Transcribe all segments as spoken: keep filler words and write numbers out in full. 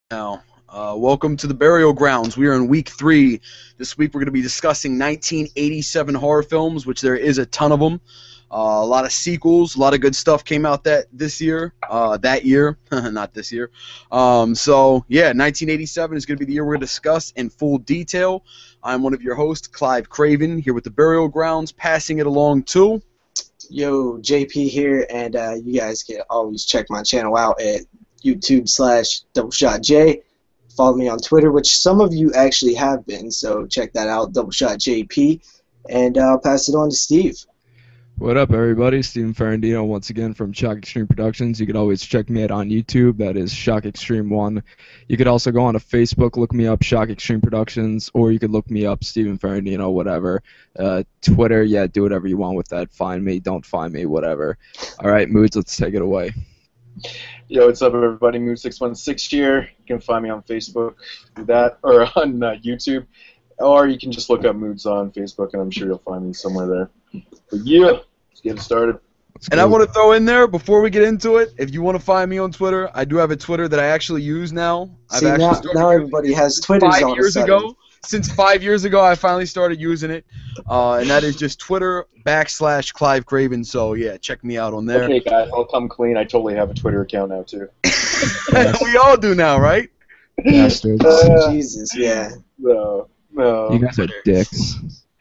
Now, uh, welcome to the Burial Grounds. We are in week three. This week we're going to be discussing nineteen eighty-seven horror films, which there is a ton of them. Uh, a lot of sequels, a lot of good stuff came out that this year, uh, that year, not this year. Um, so yeah, nineteen eighty-seven is going to be the year we're going to discuss in full detail. I'm one of your hosts, Clive Craven, here with the Burial Grounds, passing it along to. Yo, J P here, and uh, you guys can always check my channel out at YouTube slash Double Shot J. Follow me on Twitter, which some of you actually have been, so check that out, Double Shot J P, and I'll pass it on to Steve. What up, everybody? Steven Ferrandino once again from Shock Extreme Productions. You can always check me out on YouTube. That is Shock Extreme one. You could also go on to Facebook, look me up, Shock Extreme Productions, or you could look me up, Steven Ferrandino, whatever. Uh, Twitter, yeah, do whatever you want with that. Find me, don't find me, whatever. All right, Moods, let's take it away. Yo, what's up, everybody? Mood six one six here. You can find me on Facebook, do that, or on uh, YouTube, or you can just look up Moods on Facebook, and I'm sure you'll find me somewhere there. But yeah, let's get it started. And I want to throw in there, before we get into it, if you want to find me on Twitter, I do have a Twitter that I actually use now. I've See, actually now, started now using everybody it has since Twitters five all of a years sudden. ago. Since five years ago, I finally started using it, uh, and that is just Twitter backslash Clive Craven. So yeah, check me out on there. Okay, guys, I'll come clean. I totally have a Twitter account now, too. We all do now, right? Bastards. Uh, Jesus, yeah. No, no. You guys are dicks.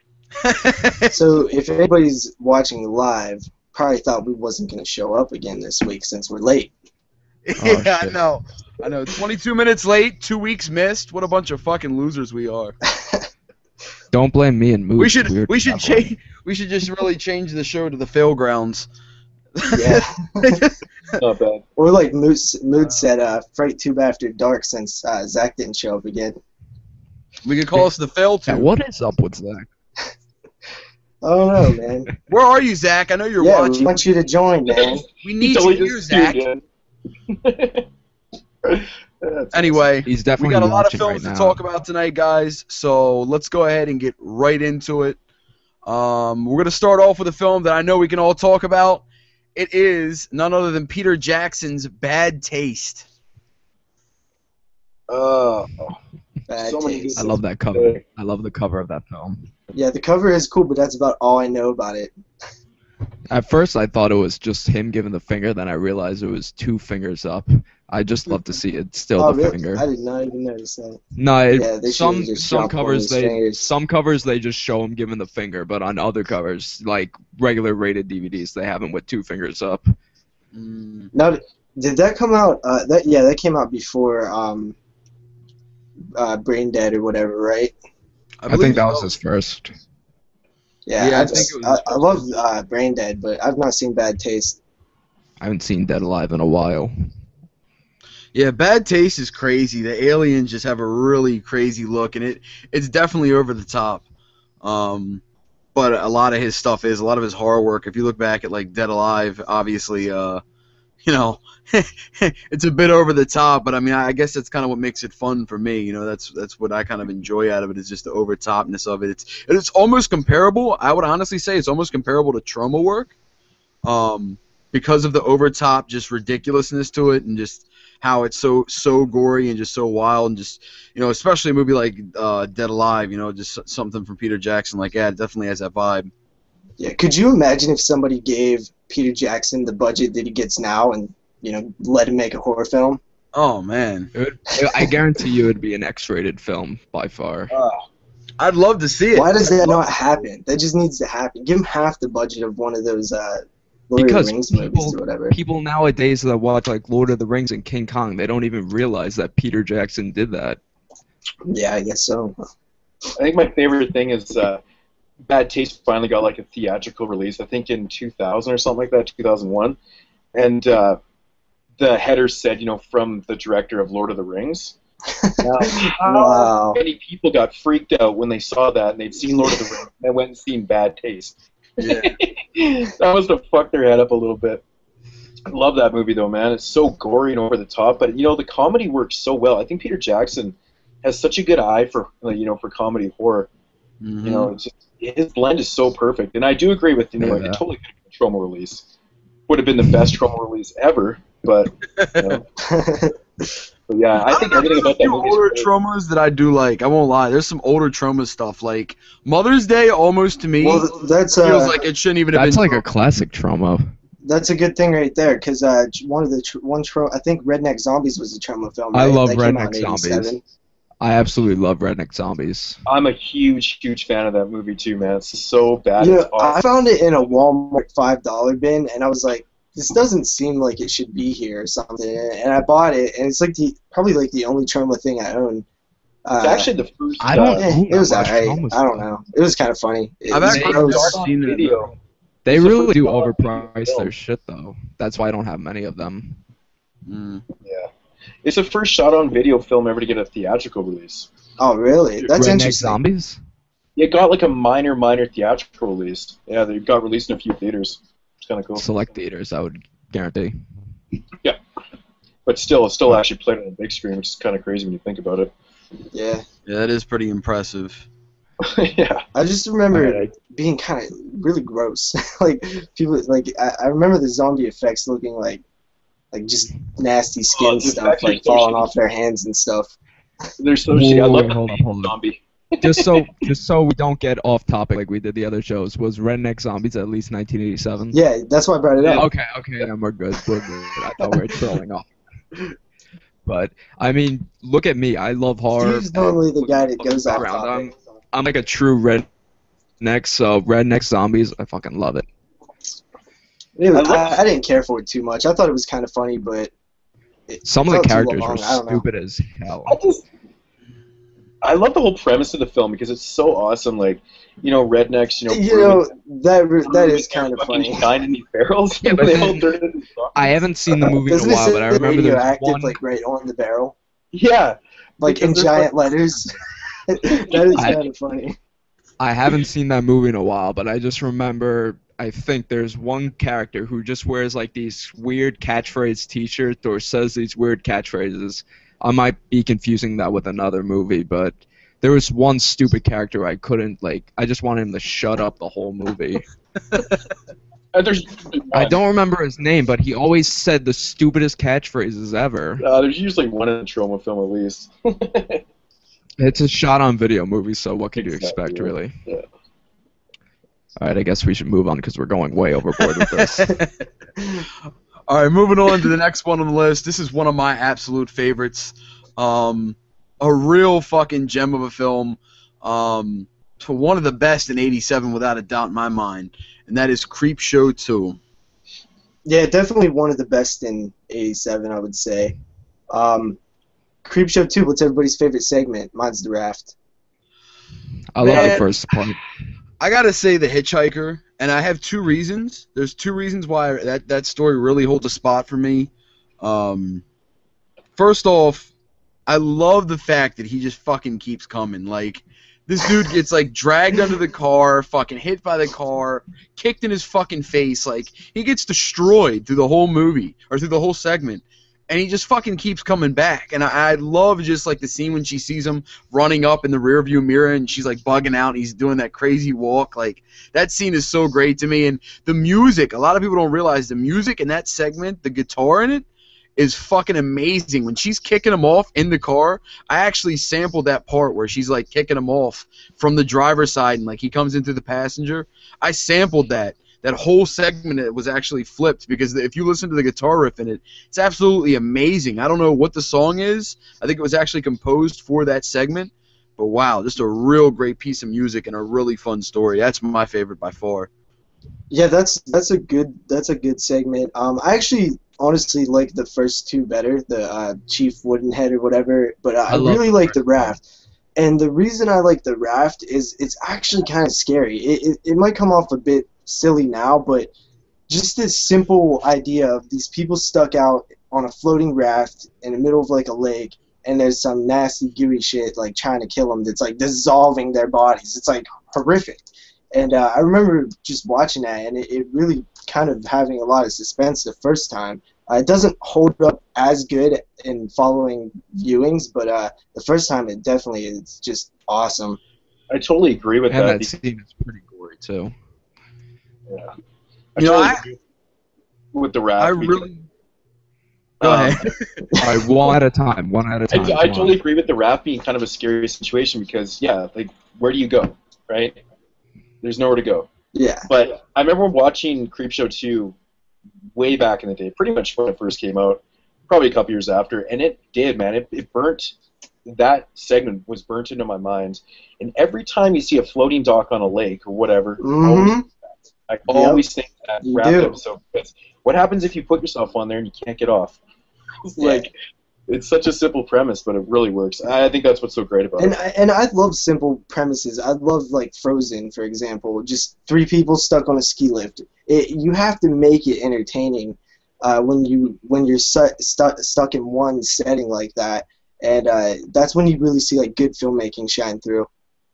So if anybody's watching live, probably thought we wasn't going to show up again this week since we're late. Yeah, I shit. know. I know. twenty-two minutes late, two weeks missed. What a bunch of fucking losers we are. Don't blame me and Moods. We should Weird we should stuff. change we should just really change the show to the Failgrounds. Yeah. Not bad. Or like Mood, Mood said, uh, Fright Tube After Dark since uh, Zach didn't show up again. We could call us the Fail Yeah, Tube. what is up with Zach? I don't know, man. Where are you, Zach? I know you're yeah, we watching. want you to join, man. We need Totally you here, just Zach. tuned in. That's Anyway, He's we definitely got a lot of watching films right to now. talk about tonight, guys. So let's go ahead and get right into it. Um, we're gonna start off with a film that I know we can all talk about. It is none other than Peter Jackson's Bad Taste. Oh, Bad So many taste. I love that cover. I love the cover of that film. Yeah, the cover is cool, but that's about all I know about it. At first, I thought it was just him giving the finger. Then I realized it was two fingers up. I just love to see it still oh, the really? finger. I did not even notice that. No, it, Yeah, they some should've just some dropped one of covers his they fingers. some covers they just show him giving the finger, but on other covers, like regular rated D V Ds, they have him with two fingers up. Mm. Now, did that come out? Uh, that yeah, that came out before um, uh, Brain Dead or whatever, right? I, believe think that so. was his first. Yeah, Yeah, I I've- think it was I, his I love uh, Brain Dead, but I've not seen Bad Taste. I haven't seen Dead Alive in a while. Yeah, Bad Taste is crazy. The aliens just have a really crazy look, and it it's definitely over the top. Um, but a lot of his stuff is a lot of his horror work. If you look back at like Dead Alive, obviously, uh, you know, it's a bit over the top. But I mean, I guess that's kind of what makes it fun for me. You know, that's that's what I kind of enjoy out of it is just the over topness of it. It's it's almost comparable. I would honestly say it's almost comparable to Trauma work, um, because of the over top, just ridiculousness to it, and just how it's so so gory and just so wild, and just, you know, especially a movie like uh, Dead Alive, you know, just something from Peter Jackson like that, it definitely has that vibe. Yeah, could you imagine if somebody gave Peter Jackson the budget that he gets now and, you know, let him make a horror film? Oh man, It would, I guarantee you it'd be an X-rated film by far. I'd love to see it. Why does that not happen? That just needs to happen. Give him half the budget of one of those uh, Lord Because of the Rings people- movies or whatever. People nowadays that watch like Lord of the Rings and King Kong, they don't even realize that Peter Jackson did that. Yeah, I guess so. I think my favorite thing is uh, Bad Taste finally got like a theatrical release. I think in two thousand or something like that, two thousand one, and uh, the header said, you know, from the director of Lord of the Rings. Now, how Wow. many people got freaked out when they saw that and they'd seen Lord of the Rings and went and seen Bad Taste? Yeah. That must have fucked their head up a little bit. I love that movie though, man. It's so gory and over the top, but you know the comedy works so well. I think Peter Jackson has such a good eye for like, you know for comedy horror. Mhm. You know, it's just, his blend is so perfect, and I do agree with you know Yeah. it totally could have been a Troma release. Would have been the best Troma release ever, but you know, But yeah, I think everything about that There's a few movie older is great. traumas that I do like. I won't lie. There's some older trauma stuff like Mother's Day. Almost to me Well, that's feels uh, like it shouldn't even have That's been. like a classic trauma. that's a good thing right there, because uh, one of the tr- one tro- I think Redneck Zombies was a trauma film. I Right? love that came out Redneck in Zombies. eighty-seven. I absolutely love Redneck Zombies. I'm a huge, huge fan of that movie too, man. It's so bad. You know, It's awesome. I found it in a Walmart five dollar bin, and I was like, this doesn't seem like it should be here or something. And I bought it, and it's like the probably like the only trauma thing I own. Uh, It's actually the first. I don't uh, eh, own it was that much alright. trauma I don't stuff. know. It was kind of funny. It I've was actually gross. never seen it. video. They It's the really first do Walmart overprice video. their shit, though. That's why I don't have many of them. Mm. Yeah, it's the first shot-on-video film ever to get a theatrical release. Oh, really? That's Redneck interesting. Zombies? It got like a minor, minor theatrical release. Yeah, they got released in a few theaters. It's kind of cool. Select theaters, I would guarantee. But still, it's still actually played on a big screen, which is kind of crazy when you think about it. Yeah. Yeah, that is pretty impressive. Yeah. I just remember Alright. being kind of really gross. Like people, like I, I remember the zombie effects looking like, like just nasty skin Oh, the stuff, effects are like so falling shitty. off their hands and stuff. They're so Whoa, shitty. I whoa, love wait, the hold up, hold up. zombie. Just so, just so we don't get off topic like we did the other shows, was Redneck Zombies at least nineteen eighty-seven? Yeah, that's why I brought it up. Okay, okay, then we're good. We're good. I thought we were trolling off. But I mean, look at me. I love horror. Steve's normally the guy that goes off Background, I'm, topic. I'm like a true redneck, so Redneck Zombies, I fucking love it. Anyway, I love- I, I didn't care for it too much. I thought it was kind of funny, but it Some of the felt too characters long. were I don't know. stupid as hell. I just, I love the whole premise of the film because it's so awesome. Like, you know, rednecks, you know, You know, that re- that is kind of fucking funny. Shine in these barrels. Yeah, but they then- all turn into zombies. I haven't seen the movie in Doesn't a it while, say but I remember there was radioactive one. like right on the barrel, Yeah, like in Because they're giant letters? That is I- kind of funny. I haven't seen that movie in a while, but I just remember. I think there's one character who just wears like these weird catchphrase T-shirts or says these weird catchphrases. I might be confusing that with another movie, but there was one stupid character I couldn't like. I just wanted him to shut up the whole movie. Uh, there's. I don't remember his name, but he always said the stupidest catchphrases ever. Uh, there's usually one in a trauma film at least. It's a shot-on-video movie, so what could you Exactly, expect, yeah. really? Yeah. All right, I guess we should move on because we're going way overboard with this. All right, moving on to the next one on the list. This is one of my absolute favorites. Um, a real fucking gem of a film. Um, to one of the best in eighty-seven, without a doubt in my mind, and that is Creepshow two. Yeah, definitely one of the best in eighty-seven, I would say. Um, Creepshow two, what's everybody's favorite segment? Mine's The Raft. I love the Man. first part. I gotta say The Hitchhiker, and I have two reasons. There's two reasons why that, that story really holds a spot for me. Um, first off, I love the fact that he just fucking keeps coming. Like, this dude gets, like, dragged under the car, fucking hit by the car, kicked in his fucking face. Like, he gets destroyed through the whole movie, or through the whole segment. And he just fucking keeps coming back. And I, I love just, like, the scene when she sees him running up in the rearview mirror and she's, like, bugging out and he's doing that crazy walk. Like, that scene is so great to me. And the music, a lot of people don't realize the music in that segment, the guitar in it, is fucking amazing. When she's kicking him off in the car, I actually sampled that part where she's, like, kicking him off from the driver's side and, like, he comes into the passenger. I sampled that. That whole segment it was actually flipped because if you listen to the guitar riff in it, it's absolutely amazing. I don't know what the song is. I think it was actually composed for that segment. But wow, just a real great piece of music and a really fun story. That's my favorite by far. Yeah, that's that's a good that's a good segment. Um, I actually honestly like the first two better, the uh, Chief Woodenhead or whatever. But uh, I, I love really the like first the Raft, and the reason I like the Raft is it's actually kind of scary. It, it it might come off a bit silly now, but just this simple idea of these people stuck out on a floating raft in the middle of like a lake, and there's some nasty gooey shit like trying to kill them that's like dissolving their bodies. It's like horrific. And uh, I remember just watching that, and it, it really kind of having a lot of suspense the first time. Uh, it doesn't hold up as good in following viewings, but uh, the first time it definitely is just awesome. I totally agree with And that. that scene is pretty gory, too. Yeah. I You know, totally I- agree with the rap. I because- really Go Um, ahead. All right, one at a time. One at a I, time. I come on. totally agree with the rap being kind of a scary situation because, yeah, like, where do you go, right? There's nowhere to go. Yeah. But I remember watching Creepshow two way back in the day, pretty much when it first came out, probably a couple years after, and it did, man. It, it burnt, that segment was burnt into my mind. And every time you see a floating dock on a lake or whatever, Mhm. I always, I always think that You rap do. episode. Because what happens if you put yourself on there and you can't get off? It's Yeah. like, it's such a simple premise, but it really works. I think that's what's so great about And it. I, and I love simple premises. I love like Frozen, for example. Just three people stuck on a ski lift. It, you have to make it entertaining uh, when you when you're su- stu- stuck in one setting like that, and uh, that's when you really see like good filmmaking shine through.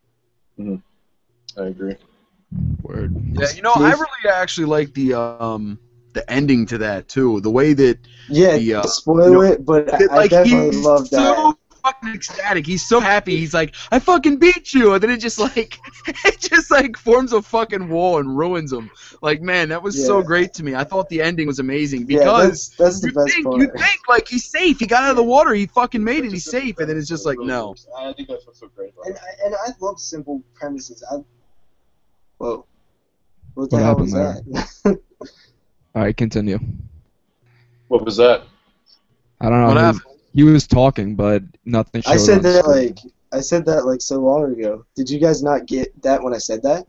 I agree. Word. Yeah, you know, I really actually like the um the ending to that too. The way that Yeah, The, uh, spoil you know, it, but that, I, I like definitely he's love so that. fucking ecstatic. He's so happy. He's like, I fucking beat you, and then it just like it just like forms a fucking wall and ruins him. Like, man, that was so Yeah. great to me. I thought the ending was amazing Yeah, because that's that's the you best think part. you think like he's safe. He got out of the water. He fucking made it. He's safe, and then it's just like no. I think that's what's so great about And it. I, and I love simple premises. I, whoa, what the What hell happened was that? All right, continue. What was that? I don't know. What he, was, happened? he was talking, but nothing showed I said on that screen. like I said that like so long ago. Did you guys not get that when I said that?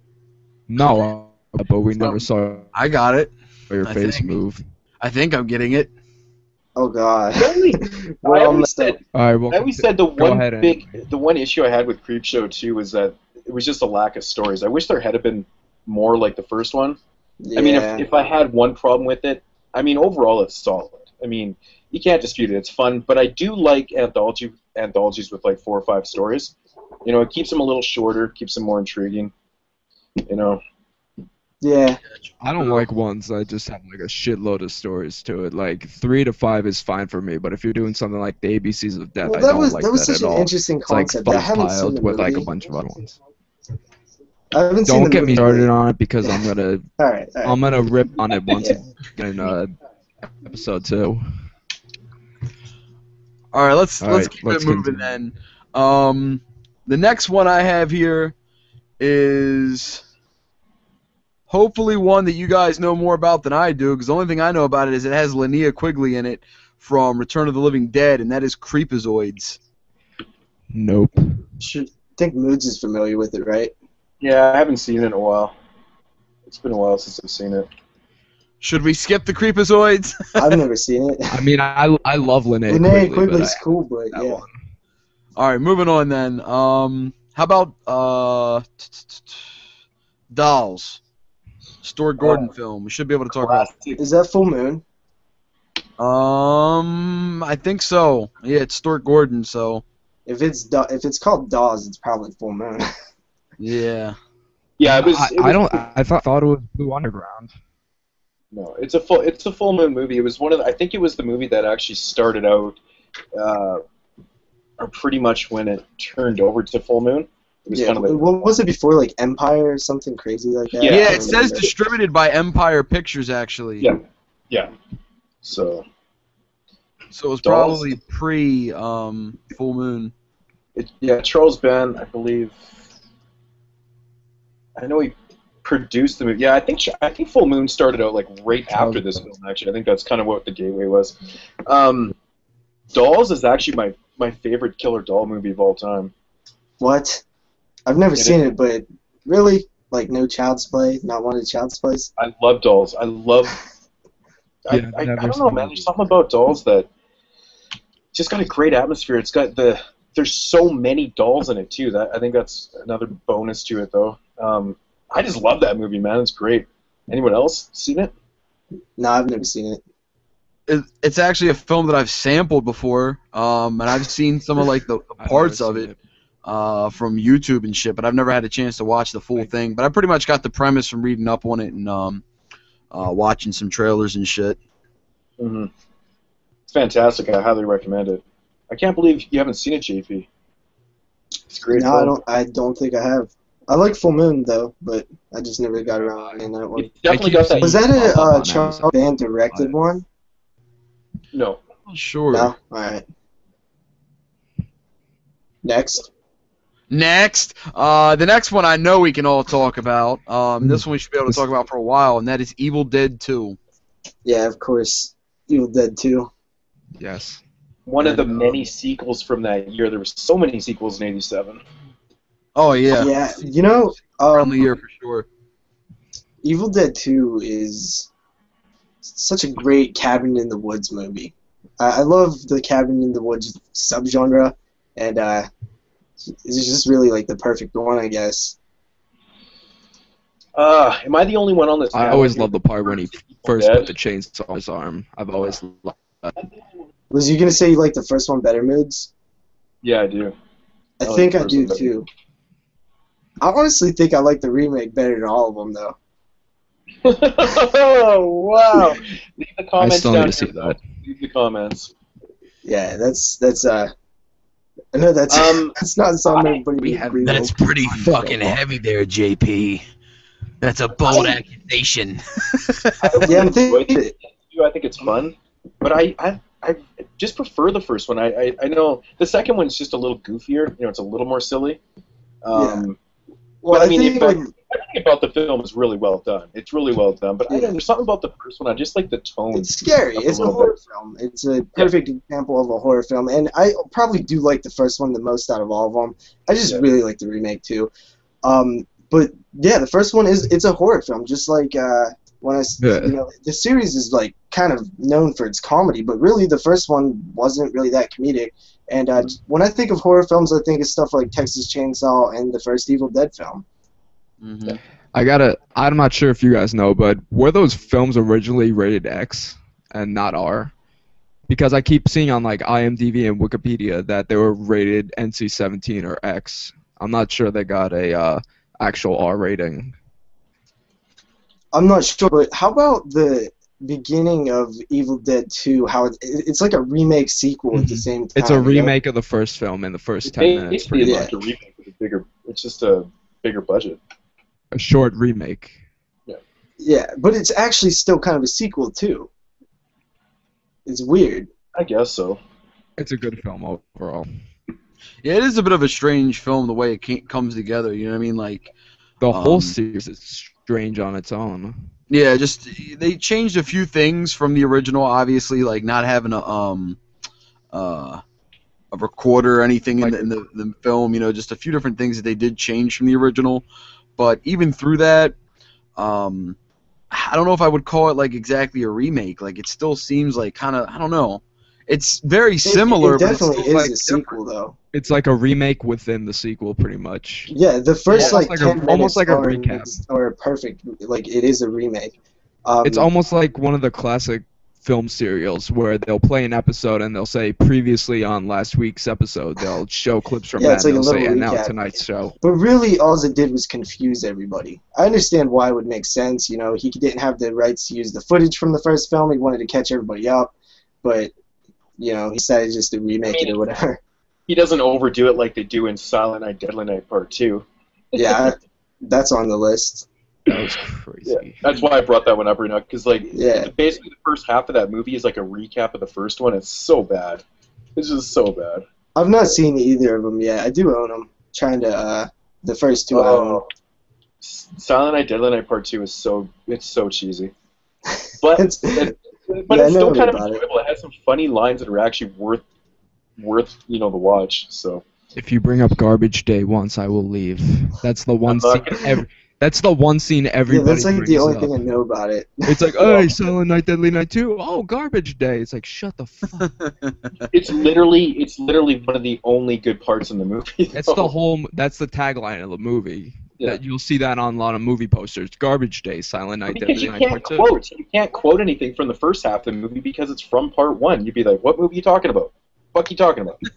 No, uh, but we never saw I got it. your I face think. move. I think I'm getting it. Oh God. I only- We're I all always messed up. said, All right, well, I always conti- said the go one ahead, big, the one issue I had with Creepshow two was that it was just a lack of stories. I wish there had been more like the first one. Yeah. I mean, if, if I had one problem with it, I mean, overall it's solid. I mean, you can't dispute it. It's fun, but I do like anthology anthologies with like four or five stories. You know, it keeps them a little shorter, keeps them more intriguing. You know, yeah. I don't like ones that just have like a shitload of stories to it. Like three to five is fine for me, but if you're doing something like the A B Cs of Death, Well, I that don't was like that was that such at an all. interesting It's like concept. I five haven't seen piled the with like a movie. bunch of other ones. I haven't seen Don't the get me movie. started on it because I'm gonna All right. All right. I'm gonna rip on it once Yeah. in uh, episode two. All right, let's All let's right, keep let's it moving continue. then. Um, the next one I have here is hopefully one that you guys know more about than I do, because the only thing I know about it is it has Linnea Quigley in it from Return of the Living Dead, and that is Creepazoids. Nope. Should think Moods is familiar with it, right? yeah, I haven't seen it in a while. It's been a while since I've seen it. Should we skip the Creepazoids? I've never seen it. I mean, I I love Linnea Linnea Quigley, but Quigley's I- cool, but that yeah. one. All right, moving on then. Um, how about uh, Dolls? Stuart Gordon film. We should be able to talk about. Classic. Is that Full Moon? Um, I think so. Yeah, it's Stuart Gordon, so If it's Do- if it's called Dawes, it's probably Full Moon. yeah. Yeah, it was. I, it was I don't. I thought thought it was Blue Underground. No, it's a full. It's a full moon movie. It was one of. The, I think it was the movie that actually started out, uh, or pretty much when it turned over to Full Moon. It was Yeah. kind of like, What was it before? Like Empire or something crazy like that? Yeah, Yeah, I it don't says remember. distributed by Empire Pictures, actually. Yeah. yeah. So So it was Dolls. probably pre um, Full Moon. it, yeah, Charles Band, I believe. I know he produced the movie. Yeah, I think I think Full Moon started out like right after this film. Actually, I think that's kind of what the gateway was. Um, Dolls is actually my my favorite killer doll movie of all time. What? I've never It seen is. it, but really, like no Child's Play, not one of the Child's Plays. I love Dolls. I love. I, Yeah, I, I never don't know, seen man. it. There's something about Dolls that just got a great atmosphere. It's got the. There's so many dolls in it too. That I think that's another bonus to it, though. Um, I just love that movie, man. It's great. Anyone else seen it? No, I've never seen it. It, it's actually a film that I've sampled before, um, and I've seen some of like the I've parts never of seen it uh, from YouTube and shit, but I've never had a chance to watch the full thing. But I pretty much got the premise from reading up on it and um, uh, watching some trailers and shit. Mm-hmm. It's fantastic. I highly recommend it. I can't believe you haven't seen it, J P. It's a great. No, film. I don't. I don't think I have. I like Full Moon though, but I just never got around to that one. It's definitely keep got that. seeing- Was that Pop a up uh, on Charles Amazon. Band directed one? No. Sure. No? All right. Next. Next, uh, the next one I know we can all talk about. Um, this one we should be able to talk about for a while, and that is Evil Dead two. Yeah, of course. Evil Dead two. Yes. One of the And, um, many sequels from that year. There were so many sequels in eighty-seven. Oh yeah. Yeah, you know, Around the um, year for sure. Evil Dead two is such a great cabin in the woods movie. I, I love the cabin in the woods subgenre, and uh, it's just really like the perfect one, I guess. Uh, am I the only one on this? I panel always who love the part when he Evil first Dead? put the chainsaw on his arm. I've always loved that. Was you gonna say you like the first one better, Moods? Yeah, I do. I I like think the I first do one better. too. I honestly think I like the remake better than all of them, though. Oh wow! Leave the I comments still down need to see here, that. though. Leave the comments. Yeah, that's that's uh. I know that's Um, that's not something I- everybody we would have- agree That's with. pretty fucking heavy there, J P. That's a bold accusation. Yeah, I'm enjoyed thinking. it. I think it's fun, but I, I, I just prefer the first one. I, I, I know the second one's just a little goofier. You know, it's a little more silly. Um, Well, But, I I mean, think if like, Everything about the film is really well done. It's really well done. But I don't know, there's something about the first one. I just like the tone. it's scary. Up a It's a little horror film. It's a perfect example of a horror film, and I probably do like the first one the most out of all of them. I just Yeah. really like the remake too. Um, but yeah, the first one is it's a horror film, just like uh, when I s- Yeah. you know the series is like kind of known for its comedy, but really the first one wasn't really that comedic. And uh, when I think of horror films, I think of stuff like Texas Chainsaw and the first Evil Dead film. Mhm. I gotta. I'm not sure if you guys know, but were those films originally rated X and not R? Because I keep seeing on like IMDb and Wikipedia that they were rated N C seventeen or X. I'm not sure they got a uh, actual R rating. I'm not sure, but how about the beginning of Evil Dead two? How it's, it's like a remake sequel at the Mhm. same time. It's a you know? remake of the first film in the first ten It- minutes, it's pretty yeah. much. like a remake with a bigger. It's just a bigger budget. A short remake. Yeah, but it's actually still kind of a sequel too. It's weird. I guess so. It's a good film overall. Yeah, it is a bit of a strange film the way it ca- comes together. You know what I mean? Like, The whole Um, series is strange on its own. yeah, just they changed a few things from the original. Obviously, like not having a um uh a recorder or anything in, the, in the the film. You know, just a few different things that they did change from the original. But even through that, um, I don't know if I would call it like exactly a remake. Like it still seems like kind of I don't know. It's very It- similar, It, but it's definitely still, is like, a sequel, though. It's like a remake within the sequel, pretty much. Yeah, the first Almost like, like a- ten minutes almost like a are, recap. are perfect. Like it is a remake. Um, It's almost like one of the classic film serials where they'll play an episode and they'll say previously on last week's episode. They'll show clips from Yeah, that it's and like a they'll say little and now recap. tonight's show. But really, all it did was confuse everybody. I understand why it would make sense. You know, he didn't have the rights to use the footage from the first film. He wanted to catch everybody up, but you know, he decided just to remake it or whatever. He doesn't overdo it like they do in Silent Night, Deadly Night Part Two. Yeah, that's on the list. That was crazy. Yeah, that's why I brought that one up right now, because like Yeah. basically the first half of that movie is like a recap of the first one. It's so bad. It's just so bad. I've not seen either of them yet. I do own them. Trying to uh, the first two I own. Oh, Silent Night, Deadly Night Part Two is so it's so cheesy, but It's- it, but yeah, I it's know still kind of about it. enjoyable. It. has some funny lines that are actually worth worth you know the watch. So If you bring up Garbage Day once, I will leave. That's the one I'm scene. not gonna- Every, that's the one scene Yeah, everybody that's like the brings only up. thing I know about it. It's like, hey, Silent Night, Deadly Night two. Oh, Garbage Day. It's like, shut the fuck. it's literally it's literally one of the only good parts in the movie. That's though. the whole. That's the tagline of the movie. Yeah. That you'll see that on a lot of movie posters. Garbage Day, Silent Night, Because Deadly you Night can't Part two. quote you can't quote anything from the first half of the movie because it's from part one. You'd be like, what movie you talking about? Fuck you talking about?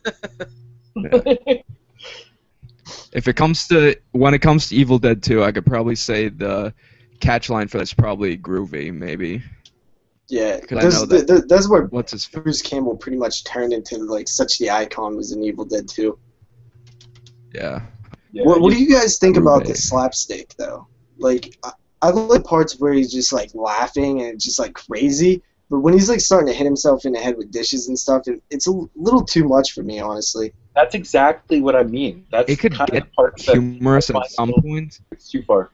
If it comes to when it comes to Evil Dead two, I could probably say the catch line for that's probably Groovy, maybe. Yeah, 'Cause I that's, know that- th- th- that's where What's his? F- Bruce Campbell pretty much turned into like such the icon was in Evil Dead two. yeah. Yeah, What, what do you guys think about the Groovy. slapstick though? Like, I, I like parts where he's just like laughing and it's just like crazy, But when he's like starting to hit himself in the head with dishes and stuff, it, it's a little too much for me, honestly. That's exactly what I mean. That's It could kind get of the part that humorous I at find some so- points. It's too far.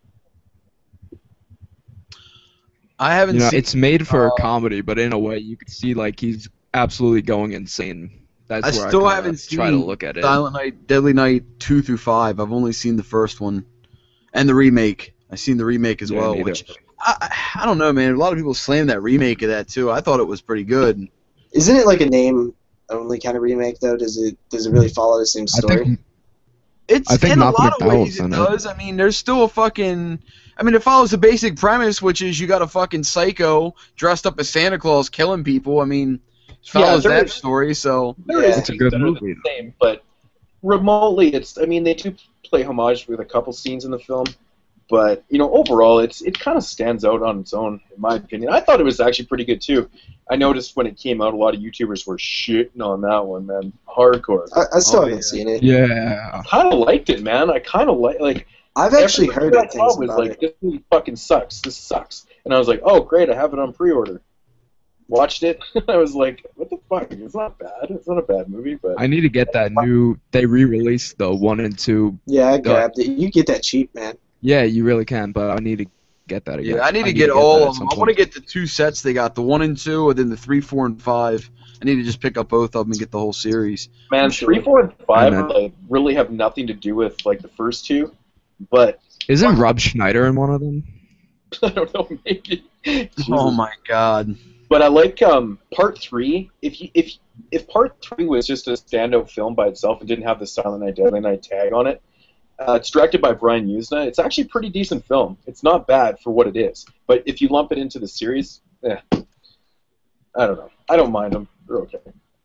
I haven't You know, seen. it's made for uh, a comedy, but in a way, you could see like he's absolutely going insane. That's I where still I kinda haven't seen try to look at it. Silent Night, Deadly Night two through five. I've only seen the first one, and the remake. I've seen the remake as Yeah, well, neither. which I, I don't know, man. A lot of people slam that remake of that too. I thought it was pretty good. Isn't it like a name only kind of remake though? Does it does it really follow the same I story? think It's I think in a Malcolm lot of McDowell's ways it in it. does. I mean, there's still a fucking. I mean, it follows the basic premise, which is you got a fucking psycho dressed up as Santa Claus killing people. I mean, it follows there that is- story. So There Yeah. is It's a things good that are movie, the same, but remotely, it's. I mean, they do play homage with a couple scenes in the film, but you know, overall, it's it kind of stands out on its own, in my opinion. I thought it was actually pretty good too. I noticed when it came out, a lot of YouTubers were shitting on that one, man, hardcore. I, I still Oh, haven't yeah. seen it. yeah. Kind of liked it, man. I kind of like like. I've actually every heard review I good saw things was about like, it. this movie fucking sucks. This sucks. And I was like, oh great, I have it on pre-order. Watched it. I was like, what the fuck? It's not bad. It's not a bad movie, but I need to get that new. They re-released the one and two. Yeah, I grabbed it. You get that cheap, man. Yeah, you really can, but I need to get that again. yeah, I need to get all that of at them. some I want to point. get the two sets they got, the one and two, and then the three, four, and five. I need to just pick up both of them and get the whole series. man, Sure. three, four, and five I are, like, really have nothing to do with like the first two. But Isn't Rob Schneider in one of them? I don't know, maybe. Oh my god. But I like um part three. If you, if if part three was just a standout film by itself and didn't have the Silent Night, Deadly Night tag on it, uh, it's directed by Brian Usna. It's actually a pretty decent film. It's not bad for what it is. But if you lump it into the series, eh, I don't know. I don't mind them. They're okay.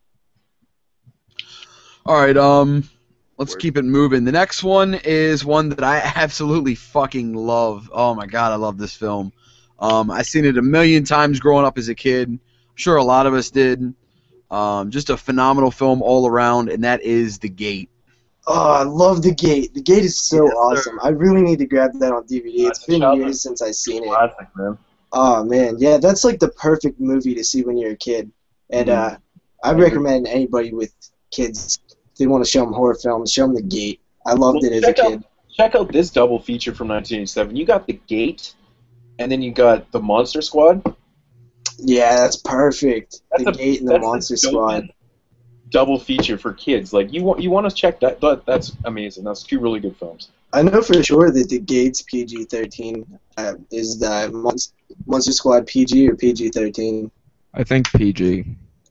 All right, um, let's keep it moving. The next one is one that I absolutely fucking love. Oh my god, I love this film. Um, I seen it a million times growing up as a kid. I'm sure a lot of us did. Um, just a phenomenal film all around, and that is The Gate. Oh, I love The Gate. The Gate is so Yes, sir. awesome. I really need to grab that on D V D. It's That's a been childhood years since I've seen it. Classic, man. Oh man, yeah, that's like the perfect movie to see when you're a kid. And uh, I agree. recommend anybody with kids, if they want to show them horror films, show them The Gate. I loved Well, it as a check out- kid. Check out this double feature from nineteen eighty-seven. You got The Gate, and then you got The Monster Squad. Yeah, that's perfect. That's the a- Gate and the that's a Monster dope Squad. Double feature for kids. Like you want, you want to check that. that. That's amazing. That's two really good films. I know for sure that The Gate's P G thirteen. Uh, is the Monster, Monster Squad P G or P G thirteen? I think P G.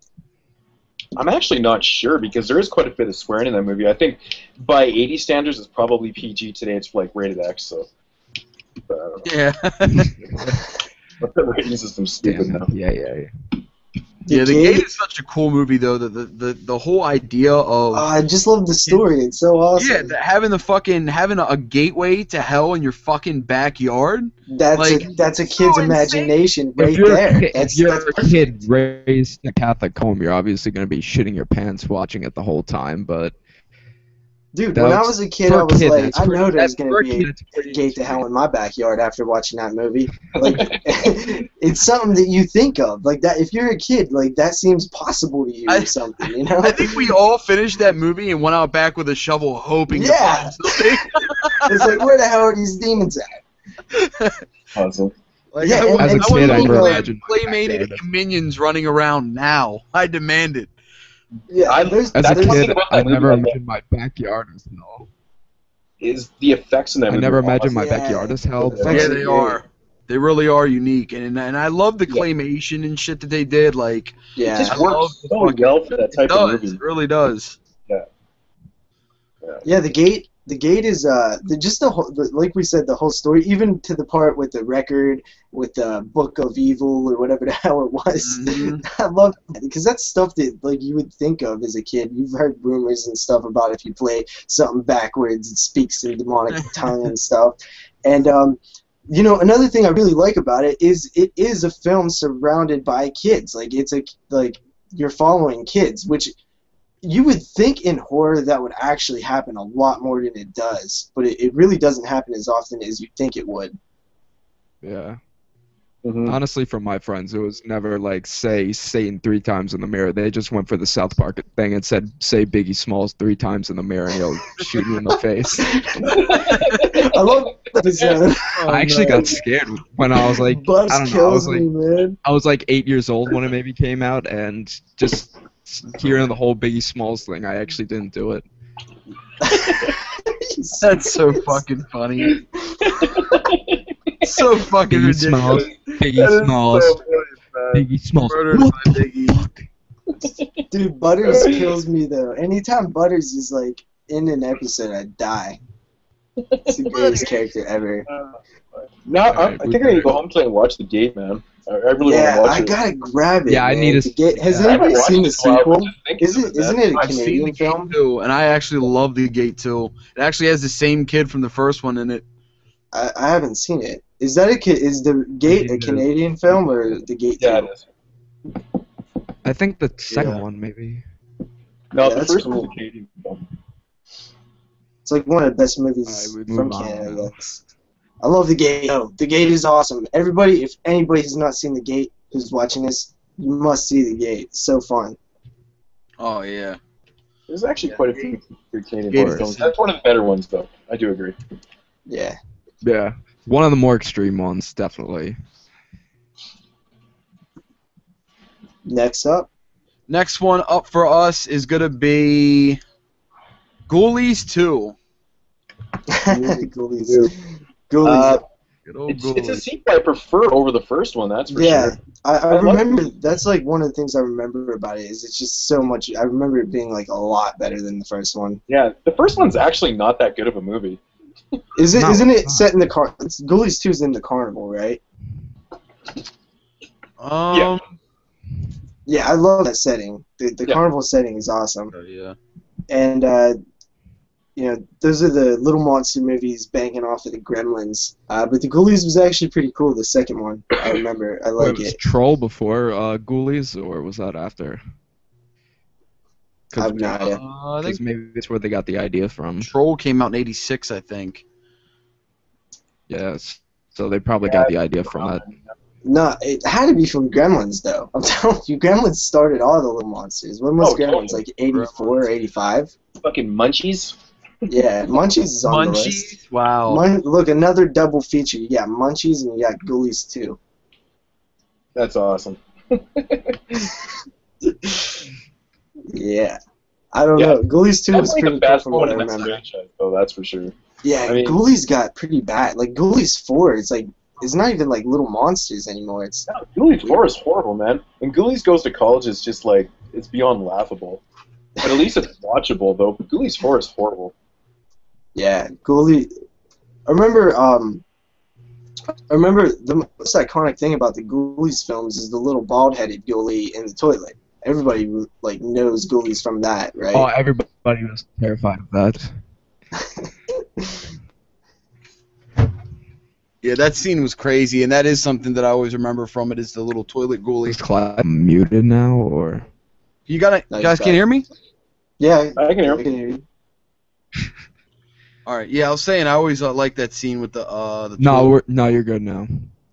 I'm actually not sure because there is quite a bit of swearing in that movie. I think by eighty standards, it's probably P G. Today, it's like rated X. So, but I don't know. Yeah. The rating system's stupid Damn now. it. Yeah, yeah, yeah. Yeah, The Gate is such a cool movie, though. The the, the, the whole idea of Oh, I just love the story. It's so awesome. yeah, the, having the fucking having a, a gateway to hell in your fucking backyard. That's like, a that's a so kid's insane. imagination right if you're, there. a kid, That's, if you're that's a perfect. kid raised in a Catholic home, you're obviously going to be shitting your pants watching it the whole time. But Dude, when I that's- was a kid, for I a was kid, like, that's I pretty- know there's that's- going for to a be kid, a it's pretty gate to hell in my backyard after watching that movie. Like, I, it's something that you think of. Like that, if you're a kid, like that seems possible to you I- or something, you know? I think we all finished that movie and went out back with a shovel, hoping Yeah. to find something. It's like, where the hell are these demons at? Awesome. Like, Yeah, I, and- want- and I want kid, I little never red imagined my claymated backyard. minions running around now. I demand it. Yeah, I- there's, as a That's one there's, thing kid, about I that movie never that- imagined my backyard as hell. Is the effects in that I movie never are imagined my Yeah. backyard as hell. The but- effects Yeah, are they great. are. They really are unique, and and I love the Yeah. claymation and shit that they did. Like, yeah. It just I love works the so fucking- well for that it type of does. movie. It really does. Yeah, the gate. The gate is uh, the, just the whole, the, like we said, the whole story, even to the part with the record, with the Book of Evil or whatever the hell it was. Mhm. I love that because that's stuff that like you would think of as a kid. You've heard rumors and stuff about if you play something backwards, it speaks in demonic tongue and stuff. And um, you know, another thing I really like about it is it is a film surrounded by kids. Like it's a like you're following kids, which you would think in horror that would actually happen a lot more than it does, but it, it really doesn't happen as often as you think it would. Yeah. Mhm. Honestly, from my friends, it was never like say Satan three times in the mirror. They just went for the South Park thing and said say Biggie Smalls three times in the mirror and he'll shoot you in the face. I love that episode. I actually got scared when I was like, Buzz I don't know, I kills was like, me, man. I was like eight years old when it maybe came out, and just hearing the whole Biggie Smalls thing, I actually didn't do it. That's so fucking funny. So fucking Biggie ridiculous. Smalls, Biggie That is Smalls, so funny, man. Biggie Smalls. Murdered What by the Biggie. fuck? Dude, Butters kills me though. Anytime Butters is like in an episode, I die. It's the greatest character ever. No, I, I Alright, think I need to go home tonight and watch The Gate, man. I, I really Yeah, want to watch I it. gotta grab it. Yeah, I man, need to to s- get. Has yeah. I haven't anybody watched seen it the in a while, but sequel? just thinking Is it? of Isn't that. it a I've seen the Canadian Gate film? too, and I actually love the Gate too. It actually has the same kid from the first one in it. I, I haven't seen it. Is that a ca- is the Gate a It is. Canadian film or the Gate? Yeah, two? it is. I think the second Yeah. one maybe. No, Yeah, the that's first cool. one's a Canadian film. It's like one of the best movies Alright, we from move on Canada, now. I guess. I love The Gate. Oh, The Gate is awesome. Everybody, if anybody has not seen The Gate who's watching this, you must see The Gate. It's so fun. Oh yeah. There's actually quite a few good Canadian Gate horror is- films. That's one of the better ones, though. I do agree. Yeah. Yeah, one of the more extreme ones, definitely. Next up. Next one up for us is gonna be Ghoulies two. Ghoulies. Ghoulies. Uh, Good old It's, it's a Ghoulies. sequel I prefer over the first one, that's for yeah, sure. I, I I love- remember. That's like one of the things I remember about it is it's just so much. I remember it being like a lot better than the first one. Yeah, the first one's actually not that good of a movie. Is it? No, Isn't it's it not. set in the car? It's, Ghoulies two is in the carnival, right? Um. Yeah, I love that setting. The the Yeah. carnival setting is awesome. Yeah. And uh, you know, those are the little monster movies banking off of the Gremlins. Uh, but the Ghoulies was actually pretty cool. The second one, I remember. I like was it. Troll before uh, Ghoulies, or was that after? I have no idea. Uh, I Because think maybe that's where they got the idea from. Troll came out in eighty-six, I think. Yes. So they probably got the idea from that. No, it had to be from Gremlins, though. I'm telling you, Gremlins started all the little monsters. When was Oh, Gremlins? totally. Like eighty-four, eighty-five? Fucking Munchies. Yeah, Munchies is on the list. Munchies? Wow. Mun- look, another double feature. You got Munchies and you got Ghoulies too. That's awesome. Yeah. I don't Yeah. know. Ghoulies two was Definitely pretty the cool best from one what I in this remember. franchise, though, that's for sure. Yeah, I mean- Ghoulies got pretty bad. Like Ghoulies four, it's like it's not even like little monsters anymore. It's No, Ghoulies four is horrible, man. When Ghoulies Goes to College is just like, it's beyond laughable. But at least it's watchable, though. But Ghoulies four is horrible. yeah, Ghoulie. I remember. Um, I remember the most iconic thing about the Ghoulies films is the little bald-headed ghoulie in the toilet. Everybody like knows Ghoulies from that, right? Oh, everybody was terrified of that. Yeah, that scene was crazy, and that is something that I always remember from it is the little toilet Is ghoulie. Clyde muted now, or? You gotta, No, you guys he's can't back. hear me? Yeah, I can hear I him. can hear you. All right. Yeah, I was saying I always uh, like that scene with the uh the No, toilet. we're, no, you're good now.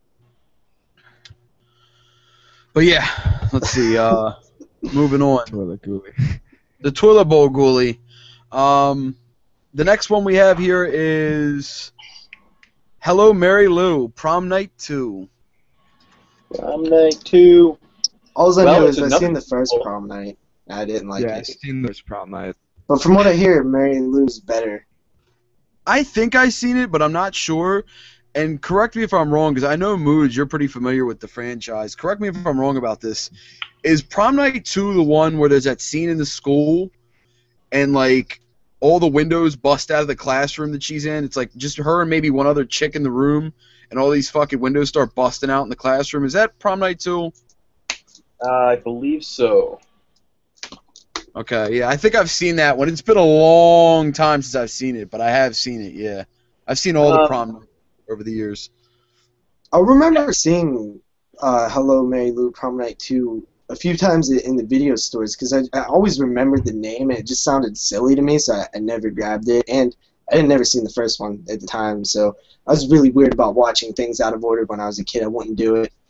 But yeah, let's see. Uh, moving on. Toilet ghoulie. The toilet bowl ghoulie. Um, the next one we have here is Hello Mary Lou, Prom Night two. Prom Night two. All I Well, know it's is I another- seen the first prom night. I didn't like yeah, I've it. seen this prom night. But from what I hear, Mary Lou's better. I think I seen it, but I'm not sure. And correct me if I'm wrong, because I know Moods, you're pretty familiar with the franchise. Correct me if I'm wrong about this. Is Prom Night two the one where there's that scene in the school, and like all the windows bust out of the classroom that she's in? It's like just her and maybe one other chick in the room, and all these fucking windows start busting out in the classroom. Is that Prom Night two? Uh, I believe so. Okay, yeah, I think I've seen that one. It's been a long time since I've seen it, but I have seen it. Yeah, I've seen all the Um, prom nights over the years. I remember seeing uh, Hello Mary Lou Prom Night two a few times in the video stores because I, I always remembered the name and it just sounded silly to me, so I, I never grabbed it. And I had never seen the first one at the time, so I was really weird about watching things out of order when I was a kid. I wouldn't do it.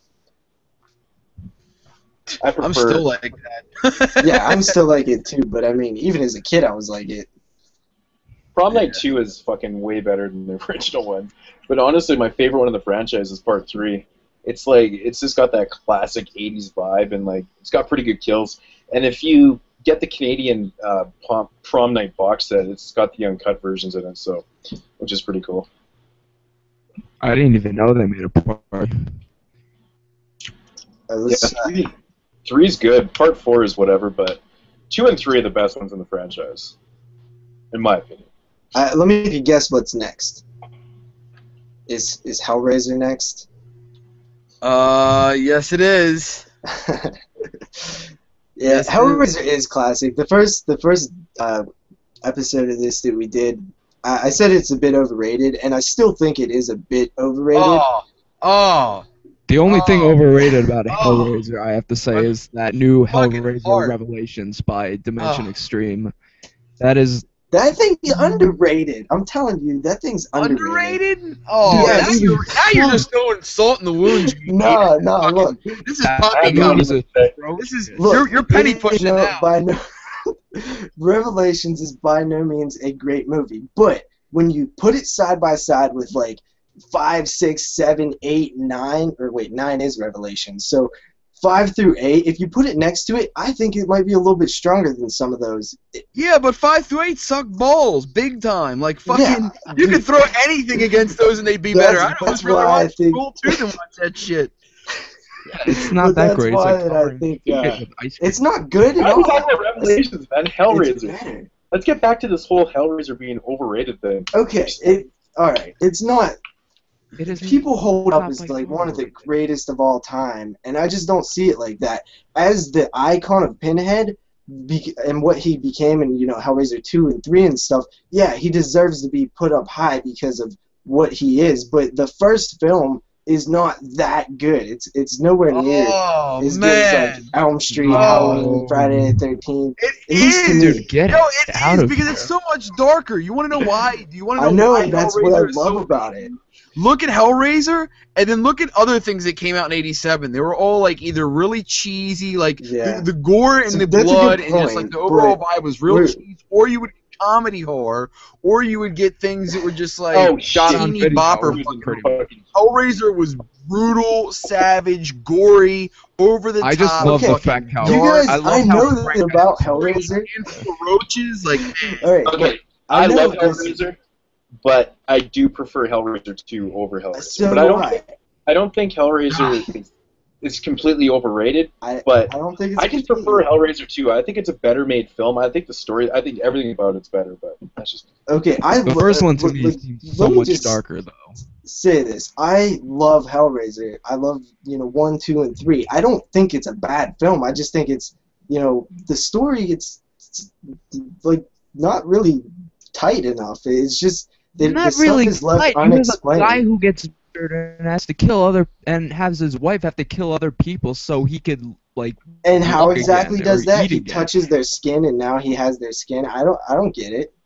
I prefer. I'm still like that. Yeah, I'm still like it too. But I mean, even as a kid, I was like it. Prom Night two is fucking way better than the original one. But honestly, my favorite one in the franchise is Part three. It's like, it's just got that classic eighties vibe, and like, it's got pretty good kills. And if you get the Canadian uh, prom, prom Night box set, it's got the uncut versions in it, so, which is pretty cool. I didn't even know they made a part. Uh, Yeah, let's, uh, three, three's good. Part four is whatever, but two and three are the best ones in the franchise, in my opinion. uh, let me guess what's next. Is is Hellraiser next? Uh, yes, it is. Yeah, Yes, it Hellraiser is classic. The first the first uh, episode of this that we did, I, I said it's a bit overrated, and I still think it is a bit overrated. Oh, oh. The only thing Oh. overrated about Oh. Hellraiser, I have to say, is that new Fucking Hellraiser hard. Revelations by Dimension Oh. Extreme. That is That thing is underrated. I'm telling you, that thing's underrated. Underrated? Oh, Yeah, now, this you're, is- now you're just throwing salt in the wound. you No, idiot. no, Fucking- look. This is I- poppy I know gum. he's a- This is Look, you're, you're penny it is pushing no, it now. by no, Revelations is by no means a great movie, but when you put it side by side with like five, six, seven, eight, nine, or wait, nine is Revelations, so five through eight, if you put it next to it, I think it might be a little bit stronger than some of those. Yeah, but five through eight suck balls, big time. Like fucking, Yeah, you dude. could throw anything against those and they'd be That's- better. I'd that's almost rather why I watch think- School two than watch that shit. It's not But that that's great. why It's like that I coloring think, shit uh, with ice cream. It's not good at Why are we all. talking about Revelations, man? It's Hellraiser. better. Let's get back to this whole Hellraiser being overrated thing. Okay, it all right. It's not. It is People hold up not as like like one of the overrated. greatest of all time, and I just don't see it like that. As the icon of Pinhead, be- and what he became in, you know, Hellraiser two and three and stuff, yeah, he deserves to be put up high because of what he is, but the first film is not that good. It's it's nowhere near Oh as good as man, like Elm Street, Oh. Halloween, Friday the thirteenth. it At least to is. me. Dude, get No, it it out is of because here. it's so much darker. You want to know why? Do you want to know I know, why that's Hellraiser what I is love so about it. Look at Hellraiser, and then look at other things that came out in eighty-seven. They were all like either really cheesy, like Yeah. the, the gore and So the that's a good blood, and just like point, the overall but vibe was real we're- cheese. Or you would get comedy horror, or you would get things that were just like Oh, shot on teeny video. bopper. It was fucking- pretty Fucking- Hellraiser was brutal, savage, gory, over the I top. just love the Okay. fact how You guys, I, I, love know how that Frank about has- Hellraiser. Handful of roaches, like All right, Okay, I I, know love this- Hellraiser, but I do prefer Hellraiser two over Hellraiser. So but do I don't, I. think, I don't think Hellraiser is, is completely overrated. I, But I don't think it's I can prefer Hellraiser two. I think it's a better made film. I think the story, I think everything about it's better. But that's just Okay, I The lo- first one to look, me look, seems let so me much just darker, though. say this. I love Hellraiser. I love, you know, one, two, and three. I don't think it's a bad film. I just think it's, you know, the story. It's, it's like not really tight enough. It's just the, Not the really stuff is left tight. You have a unexplained. guy who gets murdered and has to kill other and has his wife have to kill other people so he could like. and how walk exactly again does or that? eat He again. touches their skin, and now he has their skin. I don't. I don't get it.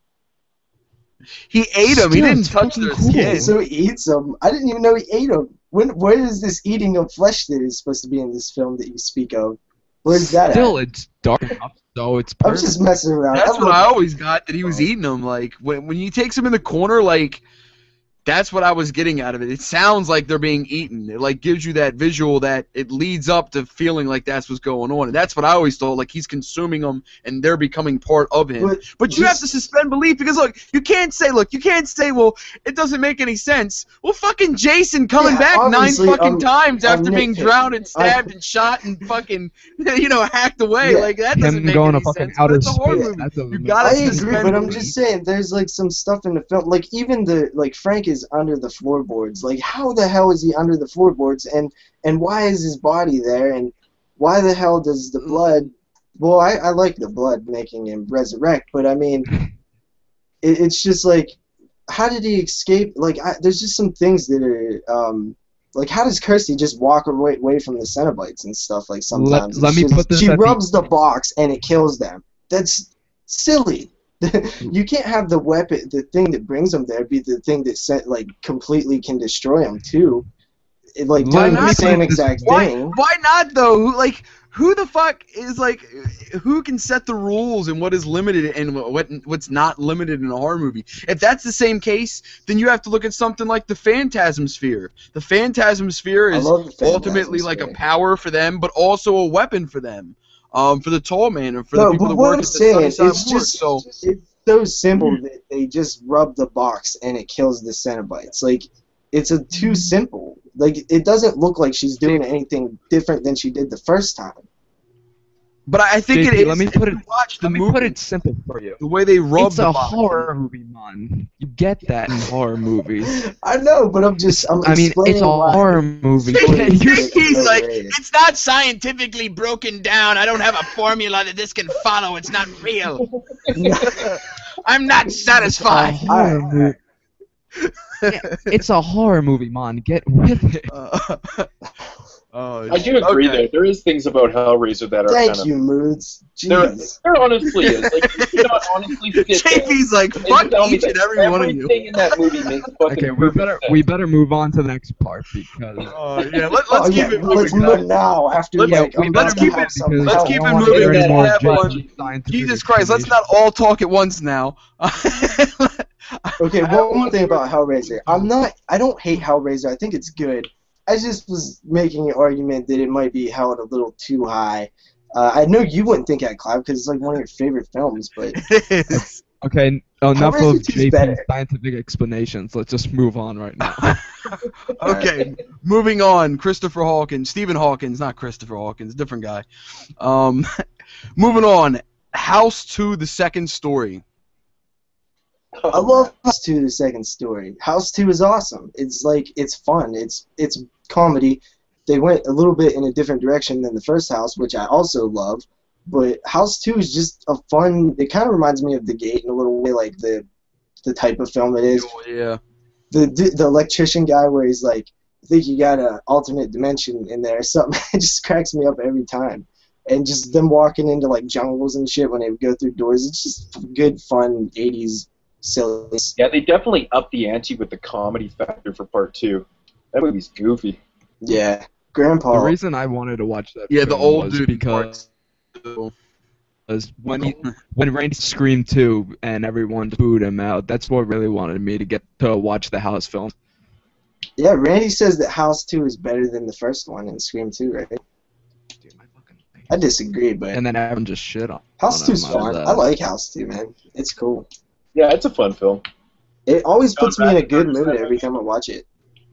he ate them. He Still, didn't it's touch fucking their cool. skin. So he eats them. I didn't even know he ate them. When? Where is this eating of flesh that is supposed to be in this film that you speak of? Where's that Still, at? it's dark enough, so it's I'm perfect. just messing around. That's I what look- I always got, that he was eating them. Like when when he takes them in the corner, like that's what I was getting out of it. It sounds like they're being eaten. It like gives you that visual that it leads up to feeling like that's what's going on, and that's what I always thought. Like he's consuming them and they're becoming part of him. But But you just- have to suspend belief because look, you can't say, look, you can't say, well, it doesn't make any sense. Well, fucking Jason coming Yeah, back nine obviously, fucking I'm- times I'm after being nitpicking. drowned and I- stabbed and shot and fucking, you know, hacked away. Yeah. Like that doesn't Him make going any to fucking sense. But outer it's a horror space. movie. That's a- You gotta I agree, suspend but I'm belief. just saying, there's like some stuff in the film, like even the like Frank is under the floorboards. Like, how the hell is he under the floorboards, and and why is his body there, and why the hell does the blood? Well, I, I like the blood making him resurrect, but I mean, it, it's just like, how did he escape? Like, I, there's just some things that are um. Like, how does Kirsty just walk away, away from the Cenobites and stuff? Like, sometimes let It's me just- put this she at the- rubs the box and it kills them. That's silly. You can't have the weapon, the thing that brings them there, be the thing that set, like completely can destroy them too. It, like Why doing the not? same exact Why, thing. why not though? Like, who the fuck is like, who can set the rules and what is limited and what what's not limited in a horror movie? If that's the same case, then you have to look at something like the Phantasm Sphere. The Phantasm Sphere I is love the Phantasm ultimately like a Sphere. power for them, but also a weapon for them, um, for the tall man and for No, the people but that what work I'm at the saying, Sunnyside it's Morgue. just So it's so simple that they just rub the box and it kills the Cenobites. Like, it's a too simple. Like, it doesn't look like she's doing anything different than she did the first time. But I think J P, it is. let me if put you it. watch the Let me movie, put it simple for you. the way they rub It's the a box. horror movie, man. You get that in horror movies. I know, but I'm just I'm I mean, it's explaining a why horror movie. Story And you're is He's like, overrated. it's not scientifically broken down. I don't have a formula that this can follow. It's not real. I'm not a satisfied. horror movie. Yeah, it's a horror movie, man. Get with it. Uh, oh, I do agree okay. there. There is things about Hellraiser that are Thank kind of. you, Moods. There, Jeez. there honestly is. Like, you cannot honestly sit there J P's like, and fuck tell me each and that every one of you. everything in that movie makes fucking Okay, we perfect better sense. we better move on to the next part because Uh, yeah, let, let's Oh, keep yeah, it let's moving. move guys. now after Let's- like we I'm better about keep to have it- some because let's help. keep it I don't wanna moving. hear any Let's more have J P one- scientific Jesus Christ, let's not explanations. all talk at once now. Okay, one more thing about Hellraiser. I'm not. I don't hate Hellraiser. I think it's good. I just was making an argument that it might be held a little too high. Uh, I know you wouldn't think that, Clive, because it's like one of your favorite films. But It is. Okay, enough Hellraiser of two's J P's better. scientific explanations. Let's just move on right now. Okay, moving on. Christopher Hawkins, Stephen Hawkins, not Christopher Hawkins, different guy. Um, moving on. House two, the second story. I love House two, the second story. House two is awesome. It's like it's fun. It's it's comedy. They went a little bit in a different direction than the first House, which I also love. But House two is just a fun. It kind of reminds me of The Gate in a little way, like the the type of film it is. Yeah. The the electrician guy, where he's like, I think you got an alternate dimension in there or something. It just cracks me up every time. And just them walking into like jungles and shit when they would go through doors. It's just good, fun eighties silliness. Yeah, they definitely upped the ante with the comedy factor for part two. That movie's goofy. Yeah, Grandpa. The reason I wanted to watch that Yeah, the film old was dude in part because two. was when he, when Randy screamed two and everyone booed him out. That's what really wanted me to get to watch the House film. Yeah, Randy says that House two is better than the first one in Scream two, right? Dude, my fucking face. I disagree, but And then everyone just shit on. House on two's him out of fun. that. I like House two, man. It's cool. Yeah, it's a fun film. It always John puts me in a good Ratzenberger's mood that every movie. time I watch it.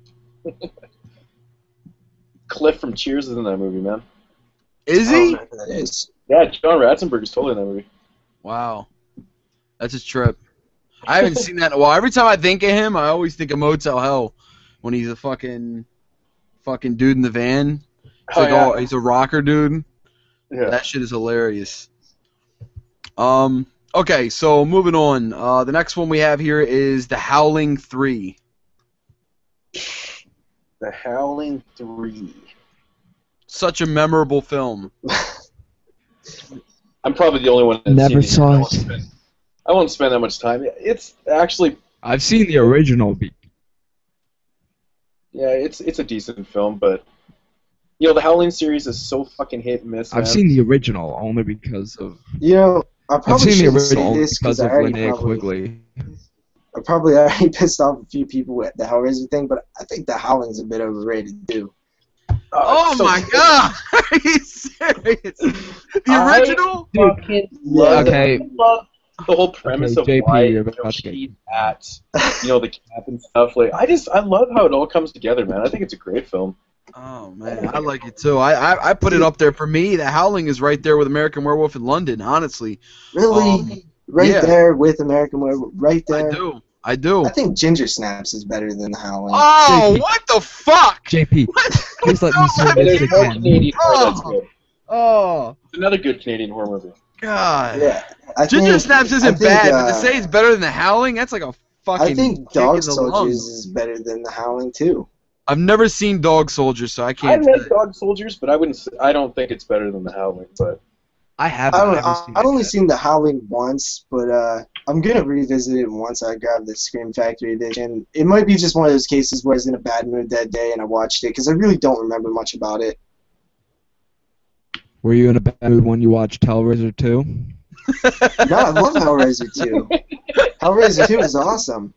Cliff from Cheers is in that movie, man. Is I don't he? know who that is. Yeah, John Ratzenberg is totally in that movie. Wow. That's a trip. I haven't seen that in a while. Every time I think of him, I always think of Motel Hell when he's a fucking fucking dude in the van. He's Oh, like, yeah. oh, he's a rocker dude. Yeah. That shit is hilarious. Um. Okay, so moving on. Uh, the next one we have here is The Howling three. The Howling three. Such a memorable film. I'm probably the only one that's Never seen saw I it. won't spend- I won't spend that much time. It's actually, I've seen the original. Be- yeah, it's it's a decent film, but you know, the Howling series is so fucking hit and miss. I've man. seen the original only because of. You know, I I've probably seen the shouldn't say original only this because because I of already Linnea probably, Quigley. I probably already pissed off a few people with the Hellraiser thing, but I think the Howling's a bit overrated too. Oh so my good. god! Are you serious? The I- original? Fucking Yeah. love Okay. it. I love the whole premise Okay, of J P, why you're you about know, to get- she's at you know the camp and stuff. Like, I just I love how it all comes together, man. I think it's a great film. Oh man, I like it too. I, I I put it up there for me. The Howling is right there with American Werewolf in London. Honestly, Really, Um, right yeah. there with American Werewolf, right there. I do. I do. I think Ginger Snaps is better than the Howling. Oh, J P. what the fuck? J P, please let me say And this there's more again. Canadian horror that's Oh. good. Oh It's another good Canadian horror movie. god. Yeah, I Ginger think, Snaps I isn't think, bad, but uh, to say it's better than The Howling, that's like a fucking. I think kick Dog in the Soldiers lungs. is better than the Howling too. I've never seen Dog Soldiers, so I I can't. like say. Dog Soldiers, but I wouldn't. s- I don't think it's better than the Howling. But I haven't. I don't. never I, seen I've it only yet. seen the Howling once, but uh, I'm gonna revisit it once I grab the Scream Factory edition. It might be just one of those cases where I was in a bad mood that day and I watched it because I really don't remember much about it. Were you in a bad mood when you watched Hellraiser two? No, I love Hellraiser two. Hellraiser two is awesome.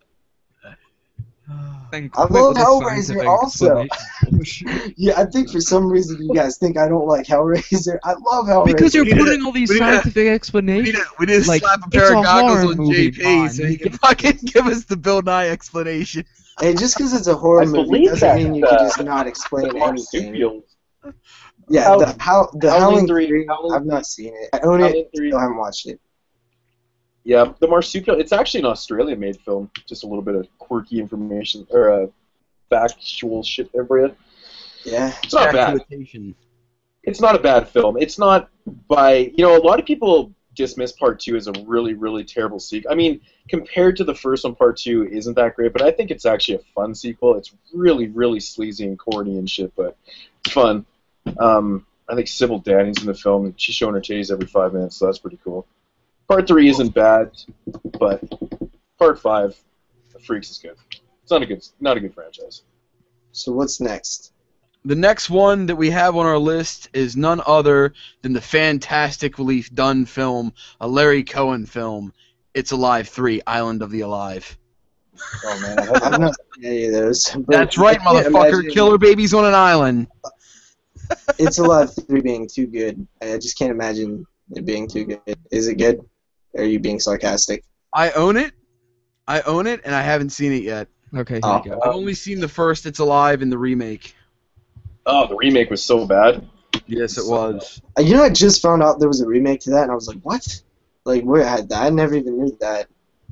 Then I quit love with the Hellraiser scientific also. explanation. Yeah, I think for some reason you guys think I don't like Hellraiser. I love Hellraiser. Because you're We need to- putting all these we need to- scientific We need explanations. to, we need to Like, slap a it's pair a of goggles horror on movie, J P Vaughn. so he You can get- fucking give us the Bill Nye explanation. And just because it's a horror I movie believe doesn't that, mean you uh, can just not explain The anything. marsupials. Yeah, Howl- the how the Howling Howling three- three. Howling- I've not seen it. I own Howling it. three. Still haven't watched it. Yeah, the marsupial. It's actually an Australia-made film. Just a little bit of quirky information or uh, factual shit there for you. Yeah. It's not bad. Factuitation. It's not a bad film. It's not by you know a lot of people dismiss Part Two as a really really terrible sequel. I mean, compared to the first one, Part Two isn't that great, but I think it's actually a fun sequel. It's really really sleazy and corny and shit, but it's fun. Um, I think Sybil Danny's in the film, and she's showing her titties every five minutes, so that's pretty cool. Part Three isn't bad, but Part Five, The Freaks, is good. It's not a good not a good franchise. So what's next? The next one that we have on our list is none other than the fantastically done film, a Larry Cohen film, It's Alive three, Island of the Alive. Oh man, I I've haven't not seen any of those. but That's right, I can't motherfucker. imagine Killer babies on an island. It's Alive three being too good. I just can't imagine it being too good. Is it good? Or are you being sarcastic? I own it. I own it, and I haven't seen it yet. Okay, here Oh. you go. I've only seen the first It's Alive and the remake. Oh, the remake was so bad. Yes, it was. Uh, You know, I just found out there was a remake to that, and I was like, what? Like, where? I, I never even knew that.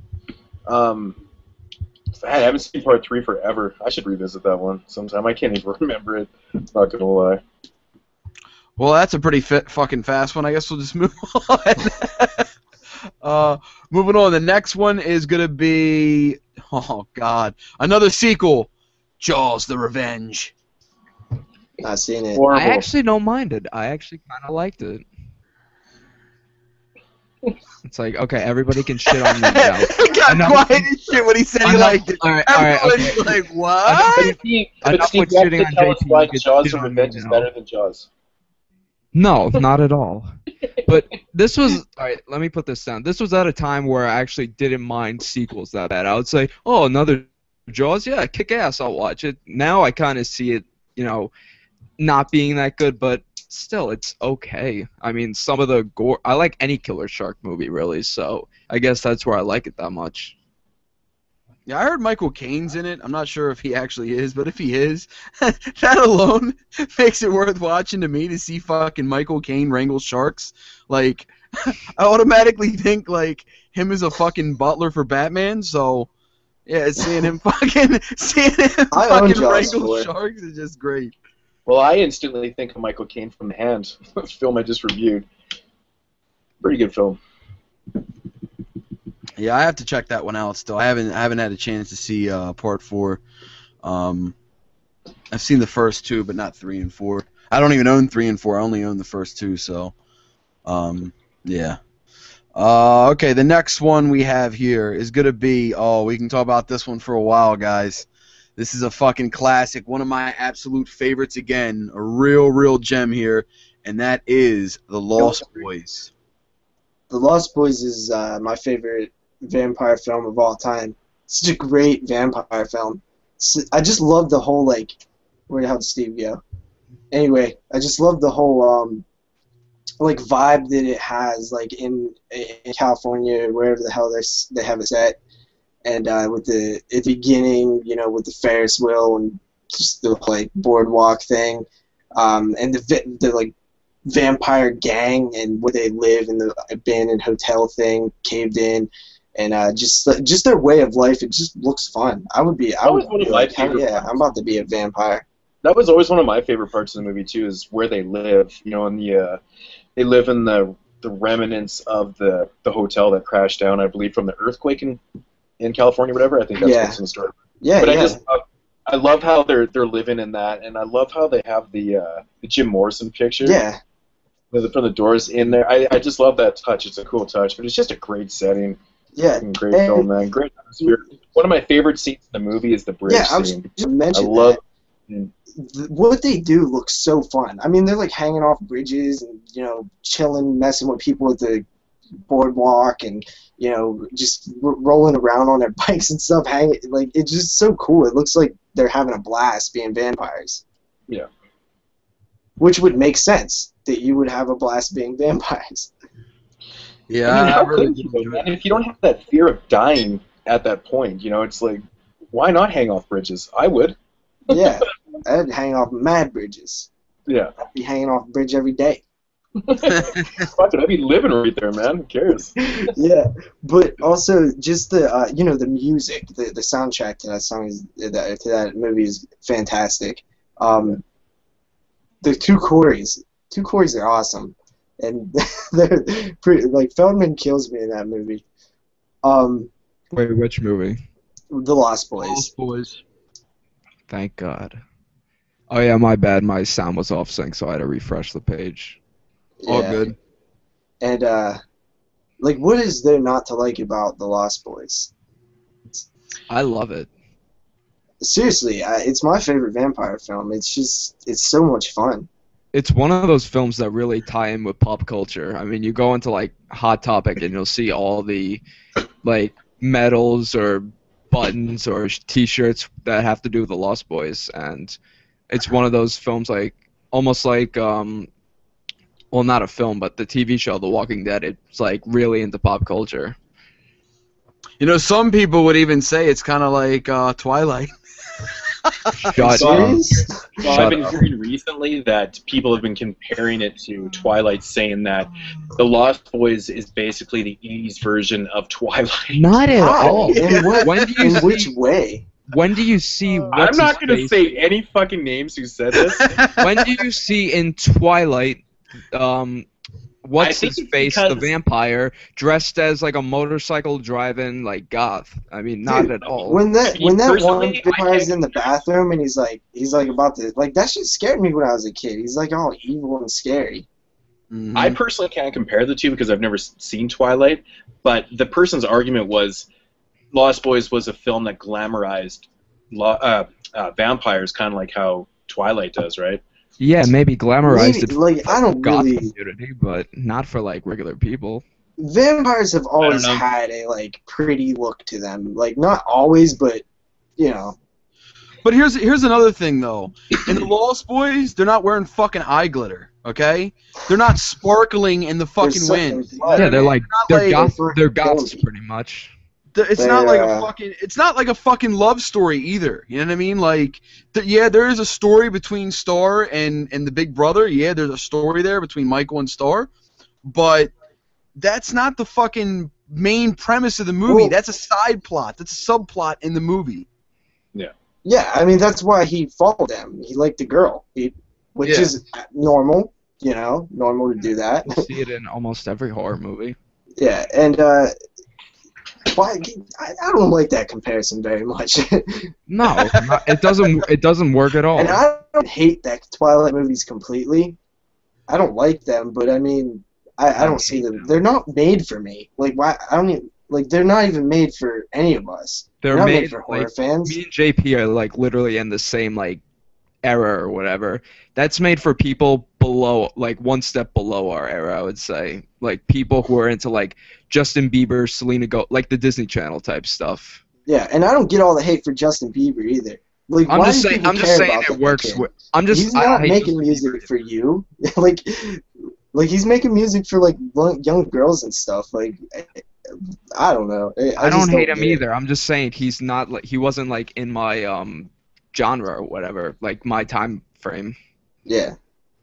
Um, I haven't seen Part Three forever. I should revisit that one sometime. I can't even remember it. Not gonna lie. Well, that's a pretty fit, fucking fast one. I guess we'll just move on. uh, moving on. The next one is gonna be, oh god, another sequel, Jaws: The Revenge. Not seen it. Horrible. I actually don't mind it. I actually kind of liked it. It's like, okay, everybody can shit on me now. He got Enough- quiet as shit when he said he Enough- liked it. all right, all right, Everyone's okay. like, what? But Steve, but Enough Steve, with you have shitting to on tell us J P, why you get Jaws: shit The on me Revenge is now. better than Jaws. No, not at all. But this was, all right, let me put this down. This was at a time where I actually didn't mind sequels that bad. I would say, oh, another Jaws? Yeah, kick ass, I'll watch it. Now I kind of see it, you know, not being that good, but still, it's okay. I mean, some of the gore, I like any killer shark movie, really, so I guess that's where I like it that much. Yeah, I heard Michael Caine's in it. I'm not sure if he actually is, but if he is, that alone makes it worth watching to me to see fucking Michael Caine wrangle sharks. Like, I automatically think, like, him as a fucking butler for Batman, so, yeah, seeing him fucking, seeing him I own fucking Jaws wrangle four. sharks is just great. Well, I instantly think of Michael Caine from The Hand, the film I just reviewed. Pretty good film. Yeah, I have to check that one out still. I haven't I haven't had a chance to see uh, part four. Um, I've seen the first two, but not three and four. I don't even own three and four. I only own the first two. So, um, yeah. Uh, okay, the next one we have here is gonna be. Oh, we can talk about this one for a while, guys. This is a fucking classic. One of my absolute favorites again. A real, real gem here, and that is The Lost Boys. The Lost Boys is uh, my favorite vampire film of all time. Such a great vampire film. S- I just love the whole, like, where the hell did Steve go? Anyway, I just love the whole, um, like, vibe that it has, like, in, in California, wherever the hell they're s- they have it set. And uh, with the at the beginning, you know, with the Ferris wheel and just the, like, boardwalk thing. Um, and the, vi- the, like, vampire gang and where they live in the abandoned hotel thing, caved in, and uh, just just their way of life. It just looks fun. I would be. I That would was one of be my like, hell favorite yeah, parts. I'm about to be a vampire. That was always one of my favorite parts of the movie too, is where they live. You know, in the uh, they live in the the remnants of the the hotel that crashed down, I believe, from the earthquake in in California, whatever. I think that's Yeah. what's in the story. Yeah, But yeah. I just love, I love how they're they're living in that, and I love how they have the uh, the Jim Morrison picture. yeah. The- From the doors in there, I, I just love that touch. It's a cool touch, but it's just a great setting, Yeah. and great And- film, man. Great atmosphere. One of my favorite scenes in the movie is the bridge Yeah, I was scene. just I mentioning love. that. th- what they do looks so fun. I mean, they're like hanging off bridges and you know chilling, messing with people at the boardwalk, and you know just r- rolling around on their bikes and stuff. Hanging like it's just so cool. It looks like they're having a blast being vampires. Yeah. Which would make sense that you would have a blast being vampires. Yeah, I mean, how really could you, though, man? If you don't have that fear of dying at that point, you know, it's like, why not hang off bridges? I would. Yeah, I'd hang off mad bridges. Yeah. I'd be hanging off a bridge every day. Fuck it, I'd be living right there, man. Who cares? Yeah, but also just the uh, you know the music, the the soundtrack to that song is that to that movie is fantastic. Um, the two Corys, two Corys are awesome, and they're pretty, like Feldman kills me in that movie. Um, Wait, which movie? The Lost Boys. Lost Boys. Thank God. Oh yeah, my bad. My sound was off sync, so I had to refresh the page. All Yeah. good. And uh, like, what is there not to like about The Lost Boys? I love it. Seriously, I, it's my favorite vampire film. It's just, it's so much fun. It's one of those films that really tie in with pop culture. I mean, you go into like Hot Topic and you'll see all the like medals or buttons or T-shirts that have to do with the Lost Boys, and it's one of those films like almost like um, well, not a film, but the T V show The Walking Dead. It's like really into pop culture. You know, some people would even say it's kind of like uh, Twilight. Shut up. Serious? Well, Shut I've been up. hearing recently that people have been comparing it to Twilight, saying that The Lost Boys is basically the eighties version of Twilight. Not at How? all. In, what, When do you in see, which way? when do you see I'm what's not his going to face- say any fucking names who said this. When do you see in Twilight, um, what's think his it's face, the because- vampire, dressed as like a motorcycle driving like goth? I mean, not Dude, at all. When that I mean, when that one personally, I vampire's can't- in the bathroom and he's like he's like about to like that shit scared me when I was a kid. He's like all evil and scary. Mhm. I personally can't compare the two because I've never s- seen Twilight, but the person's argument was Lost Boys was a film that glamorized lo- uh, uh, vampires, kind of like how Twilight does, right? Yeah, maybe glamorized Maybe, it for like I don't the goth really. community, but not for like regular people. Vampires have always know. had a like pretty look to them. Like not always, but you know. But here's here's another thing though. In the Lost Boys, they're not wearing fucking eye glitter. Okay, they're not sparkling in the fucking There's something wind. blood. Yeah, they're like not they're like- goth, They're they're fucking goths filthy. pretty much. Th- It's They, not like a uh, fucking. It's not like a fucking love story either. You know what I mean? Like, th- yeah, there is a story between Star and and the big brother. Yeah, there's a story there between Michael and Star, but that's not the fucking main premise of the movie. Well- That's a side plot. That's a subplot in the movie. Yeah, I mean that's why he followed them. He liked the girl, he, which Yeah. is normal. You know, normal to do that. You see it in almost every horror movie. Yeah, and uh, why? I, I don't like that comparison very much. No, not- it doesn't. It doesn't work at all. And I don't hate that Twilight movies completely. I don't like them, but I mean, I, I don't see them. They're not made for me. Like, why? I don't even like. They're not even made for any of us. They're not made made for horror like, fans. me and J P are like literally in the same like era or whatever. That's made for people below, like one step below our era, I would say. Like people who are into like Justin Bieber, Selena Go, like the Disney Channel type stuff. Yeah, and I don't get all the hate for Justin Bieber either. Like, I'm why just do saying. people I'm just care saying about it that works. kid? With, I'm just. He's I not hate making Justin music Bieber. for you. like, like he's making music for like young young girls and stuff. Like, I don't know. I, I, just don't hate him get it. either. I'm just saying he's not like he wasn't like in my um genre or whatever, like my time frame. Yeah.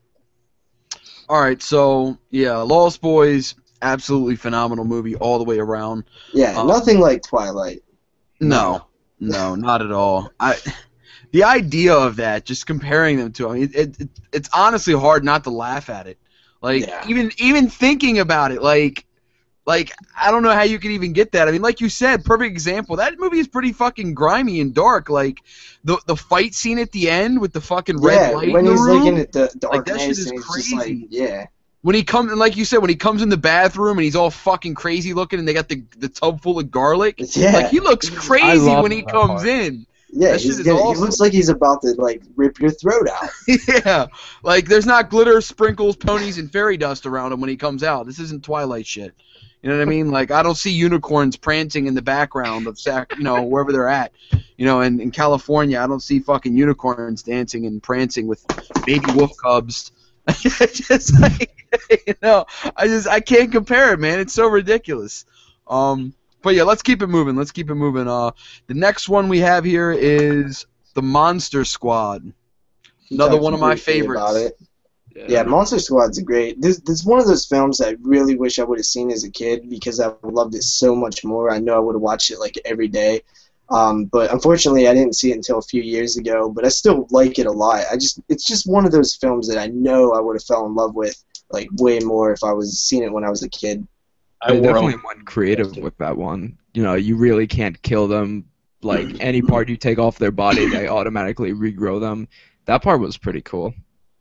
All right, so yeah, Lost Boys, absolutely phenomenal movie all the way around. Yeah, Um, nothing like Twilight. No, no, not at all. I, the idea of that, just comparing them to, I mean, it, it it's honestly hard not to laugh at it. Like Yeah. even even thinking about it, like, like I don't know how you could even get that. I mean, like you said, perfect example. That movie is pretty fucking grimy and dark. Like the the fight scene at the end with the fucking red Yeah, light when in the he's room. like in the dark Like, that shit maze is and he's just crazy. like, yeah. When he comes, and like you said, when he comes in the bathroom and he's all fucking crazy looking, and they got the the tub full of garlic. Yeah. Like he looks crazy love when he that comes part. in. Yeah, That he's shit is gonna, awesome. he looks like he's about to like rip your throat out. Yeah, like there's not glitter, sprinkles, ponies, and fairy dust around him when he comes out. This isn't Twilight shit. You know what I mean? Like I don't see unicorns prancing in the background of Sac, you know, wherever they're at. You know, in, in California, I don't see fucking unicorns dancing and prancing with baby wolf cubs. Just like, you know, I just I can't compare it, man. It's so ridiculous. Um, but yeah, let's keep it moving. Let's keep it moving. Uh, the next one we have here is the Monster Squad. He Another talked one of my briefly favorites. About it. Yeah, Monster Squad's a great. This this is one of those films that I really wish I would have seen as a kid because I loved it so much more. I know I would have watched it like every day, um, but unfortunately I didn't see it until a few years ago. But I still like it a lot. I just it's just one of those films that I know I would have fell in love with like way more if I was seeing it when I was a kid. I wore definitely them. went creative with that one. You know, you really can't kill them. Like any part you take off their body, they automatically regrow them. That part was pretty cool.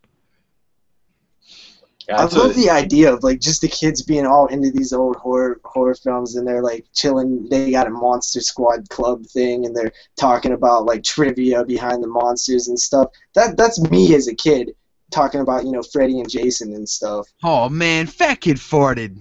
Yeah, I it's love a- the idea of like just the kids being all into these old horror horror films and they're like chilling. They got a Monster Squad club thing and they're talking about like trivia behind the monsters and stuff. That that's me as a kid talking about you know Freddy and Jason and stuff. Oh man, fat kid farted.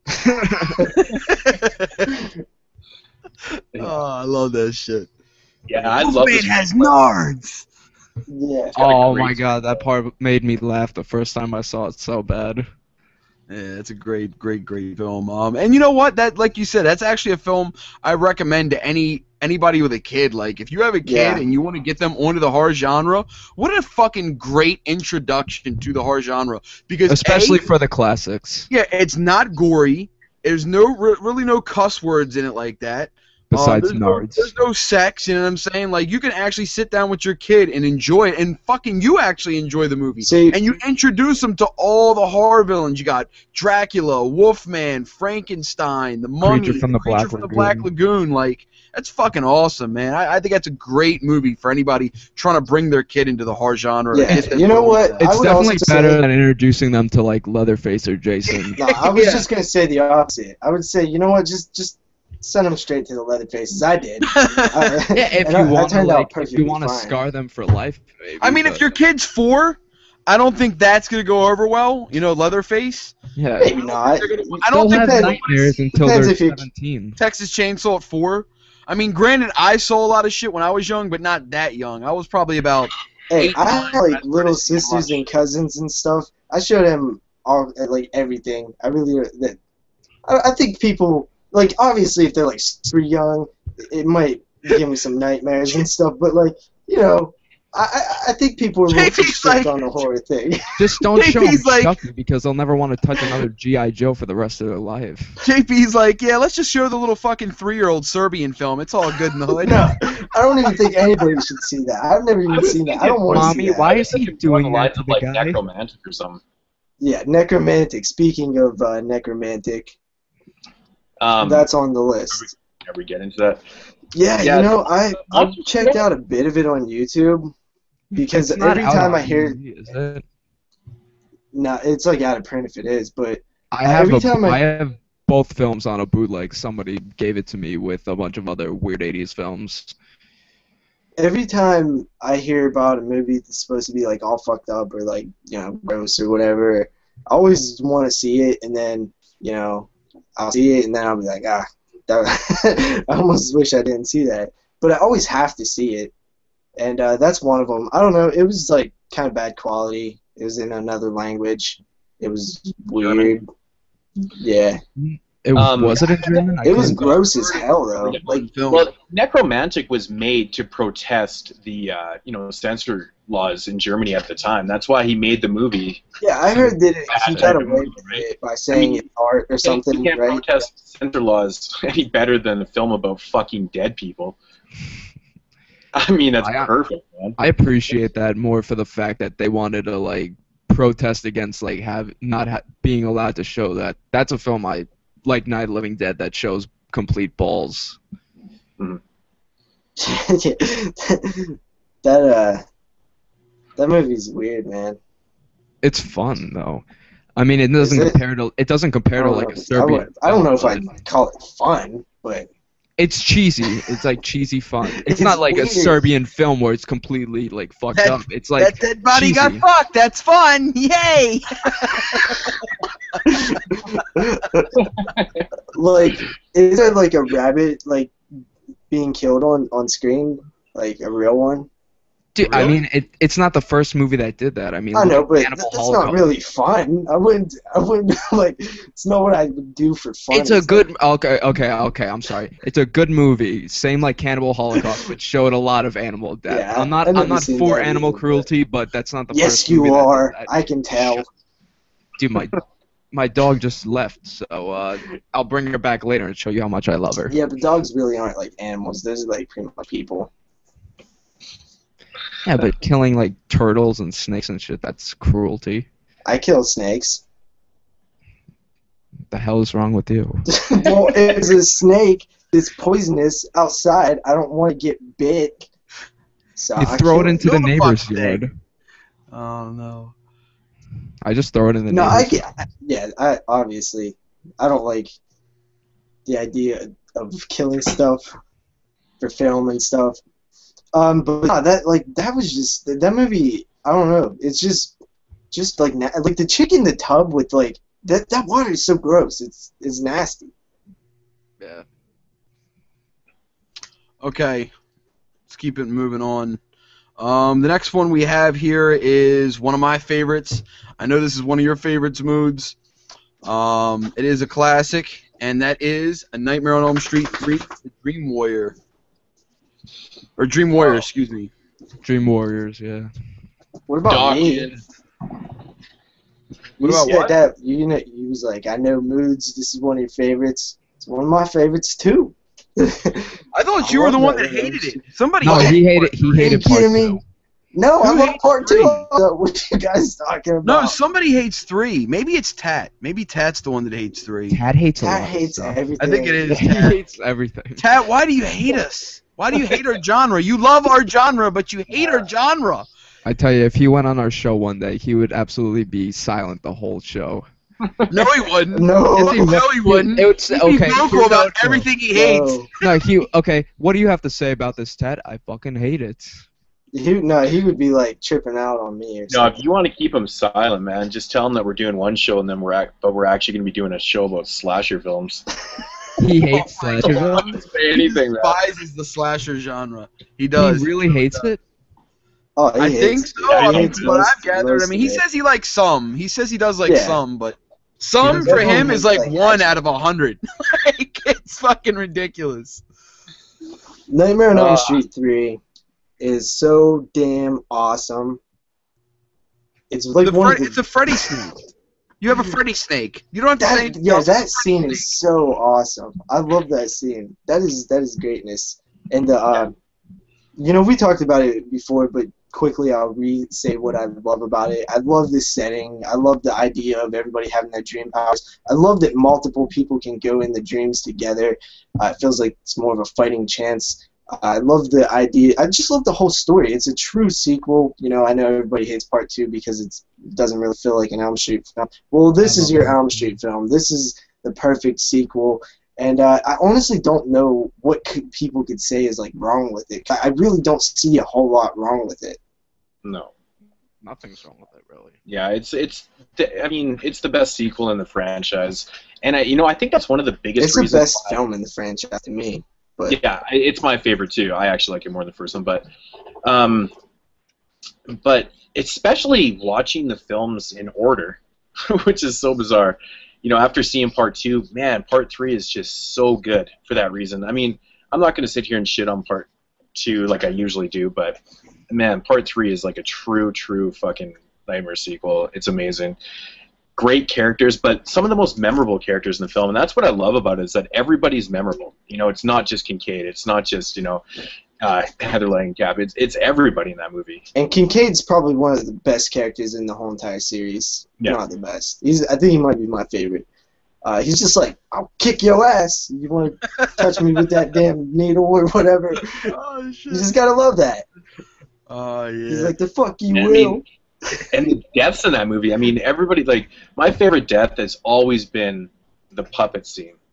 Oh, I love that shit. yeah, I love Man this. has nards. Yeah. got a Oh great- my god, that part made me laugh the first time I saw it so bad. Yeah, it's a great, great, great film. Um, and you know what? That, like you said, that's actually a film I recommend to any anybody with a kid. Like, if you have a kid Yeah. and you want to get them onto the horror genre, what a fucking great introduction to the horror genre. Because Especially A, for the classics. yeah, it's not gory. There's no re- really no cuss words in it like that. Besides uh, there's no, nards. there's no sex, you know what I'm saying? Like, you can actually sit down with your kid and enjoy it, and fucking you actually enjoy the movie. See, And you introduce them to all the horror villains. You got Dracula, Wolfman, Frankenstein, the Mummy, Creature from the Creature Black from the Lagoon. Black Lagoon. Like, that's fucking awesome, man. I, I think that's a great movie for anybody trying to bring their kid into the horror genre. Yeah, Get them you know going what? with that. It's I would definitely also better say- than introducing them to like Leatherface or Jason. No, I was Yeah. just gonna say the opposite. I would say, you know what? Just just send them straight to the Leatherfaces. I did. Uh, Yeah, if and you I- I want to turned out like, if perfectly you want to fine. scar them for life, maybe. I mean, if but- your kid's four, I don't think that's going to go over well. You know, Leatherface. yeah, Maybe not. They're gonna- I don't they'll think have that nightmares until depends they're if you- seventeen. Texas Chainsaw at four. I mean, granted, I saw a lot of shit when I was young, but not that young. I was probably about. Hey, Eight I have times. like little sisters and cousins and stuff. I showed them all like everything. I really that. I, I think people like obviously if they're like super young, it might give me some nightmares and stuff. But like you know, I I, I think people are a little too J P's strict like- on the horror thing. Just don't show them He's like- Chucky because they'll never want to touch another G I Joe for the rest of their life. J P's like, yeah, let's just show the little fucking three-year-old Serbian film. It's all good and all. No, I don't even think anybody should see that. I've never even seen that. I don't want to see Mommy, that. why is he Along doing the that lines to of, the like guy? necromantic or something. Yeah, necromantic. Speaking of uh, necromantic, Um, that's on the list. never get into that. Yeah, Yeah, you know, I I I'll- checked out a bit of it on YouTube because It's not every out time on I hear, D V D, is it? no, it's like out of print if it is, but I have every a, time I- I have both films on a bootleg. Somebody gave it to me with a bunch of other weird eighties films. every time I hear about a movie that's supposed to be like all fucked up or like you know gross or whatever, I always want to see it, and then you know I'll see it, and then I'll be like, ah, that, I almost wish I didn't see that, but I always have to see it, and uh, that's one of them. I don't know, it was like kind of bad quality. It was in another language. It was weird. Yeah, It was, Um, was it in German? I it was couldn't- gross as hell though. Like, film. Well, Necromantic was made to protest the uh, you know censor laws in Germany at the time. That's why he made the movie. Yeah, I heard that it, he Bad got movie, away with right? it by saying mean, it's art or something, you can't right? protest censor laws any better than a film about fucking dead people. I mean, that's I- perfect, man. I appreciate that more for the fact that they wanted to like protest against like have not ha- being allowed to show that. That's a film I like, Night of the Living Dead, that shows complete balls. that uh, that movie's weird, man. It's fun though. I mean, it doesn't Is it? compare to it doesn't compare I to don't like know a if- I, Serbian. would, I don't know if film, I'd call it fun, but It's cheesy. It's like cheesy fun. It's, It's not like weird. a Serbian film where it's completely like fucked That- up. It's like that dead body got cheesy. fucked. That's fun. Yay! Like, is there like a rabbit like being killed on on screen, like a real one? Dude, I Really? mean, it, it's not the first movie that did that. I mean, I look know, at but th- Cannibal that's Holocaust. not really fun. I wouldn't. I wouldn't like. It's not what I would do for fun. It's a It's good. like- Okay, okay, okay. I'm sorry. It's a good movie. Same like Cannibal Holocaust, which showed a lot of animal death. Yeah, I'm not. I've I'm never not seen for that animal either, but- cruelty, but that's not the Yes, first you movie that did are. that. I can tell. Dude, my my dog just left, so uh, I'll bring her back later and show you how much I love her. Yeah, but dogs really aren't like animals. Those are like pretty much people. Yeah, but killing like turtles and snakes and shit—that's cruelty. I kill snakes. What the hell is wrong with you? Well, if there's a snake that's poisonous outside, I don't want to get bit. So You I throw it kill into the Kill the neighbor's fucking yard. thing. Oh no. I just throw it in the No, I neighbor's get. Yeah, I obviously I don't like the idea of killing stuff for film and stuff. Um, but no, that like that was just that movie. I don't know. It's just just like na- like the chick in the tub with like that that water is so gross. It's it's nasty. Yeah. Okay, let's keep it moving on. Um, the next one we have here is one of my favorites. I know this is one of your favorites, Moods. Um, it is a classic, and that is A Nightmare on Elm Street three, The Dream Warrior. Or Dream Warrior, excuse me. Dream Warriors, yeah. What about Dog me? shit. What You about said what? that you know you was like I know Moods. This is one of your favorites. It's one of my favorites too. I thought I you were love the one that Nightmare on Elm hated it. Street. Somebody No, hated he hated. He Are you hated part kidding me? two. No, I Who love hates part three? two. Uh, What you guys talking about? No, somebody hates three. Maybe it's Tat. Maybe Tat's the one that hates three. Tad hates a Cat lot. hates of stuff. everything. I think it is He Tat. hates everything. Tat, why do you hate us? Why do you hate our genre? You love our genre, but you hate our genre. I tell you, if he went on our show one day, he would absolutely be silent the whole show. No, he wouldn't. No. Yes, he would. No, he wouldn't. It would, He'd okay, be vocal here's about how it goes. everything he hates. No. No, he. Okay, what do you have to say about this, Ted? I fucking hate it. He, no, he would be like tripping out on me or No, if something. you want to keep him silent, man, just tell him that we're doing one show and then we're act- but we're actually going to be doing a show about slasher films. He hates Oh my slasher God. films. Say anything, man. Despises the slasher genre. He does. He really hates it. Oh, he I hates, think so. yeah, he I mean, hates from what most- I've gathered. I most mean, he of it. says he likes some. He says he does like Yeah. some, but some does for everyone him is hates, like like, one action. out of a hundred. Like, it's fucking ridiculous. Nightmare on Elm Uh, Street three is so damn awesome. It's like The one Fred- of it's the a Freddy snake. You have a Freddy snake. You don't have to say that, anything yeah, else. that It's a Freddy scene snake. is so awesome. I love that scene. That is that is greatness. And the uh, you know we talked about it before, but quickly I'll re-say what I love about it. I love this setting. I love the idea of everybody having their dream powers. I love that multiple people can go in the dreams together. Uh, it feels like it's more of a fighting chance. I love the idea. I just love the whole story. It's a true sequel. You know, I know everybody hates part two because it's, it doesn't really feel like an Elm Street film. Well, this I is love your part Elm two. Street film. This is the perfect sequel. And uh, I honestly don't know what could, people could say is like wrong with it. I I really don't see a whole lot wrong with it. No. Nothing's wrong with it, really. Yeah, it's it's. The, I mean, it's the best sequel in the franchise, and I, you know, I think that's one of the biggest It's the reasons. best why- film in the franchise to me. But Yeah, I- it's my favorite too. I actually like it more than the first one, but, um, but especially watching the films in order, which is so bizarre. You know, after seeing part two, man, part three is just so good for that reason. I mean, I'm not going to sit here and shit on part two like I usually do, but man, part three is like a true, true fucking nightmare sequel. It's amazing. Great characters, but some of the most memorable characters in the film, and that's what I love about it, is that everybody's memorable. You know, it's not just Kincaid, it's not just, you know, uh, Heather Langenkamp. It's it's everybody in that movie. and Kincaid's probably one of the best characters in the whole entire series. Yeah. Not the best. He's I think he might be my favorite. Uh, he's just like, I'll kick your ass. You want to touch me with that damn needle or whatever. Oh You shit. just gotta love that. Oh yeah. He's like, the fuck you I will. mean, and the deaths in that movie. I mean, everybody like my favorite death has always been the puppet scene.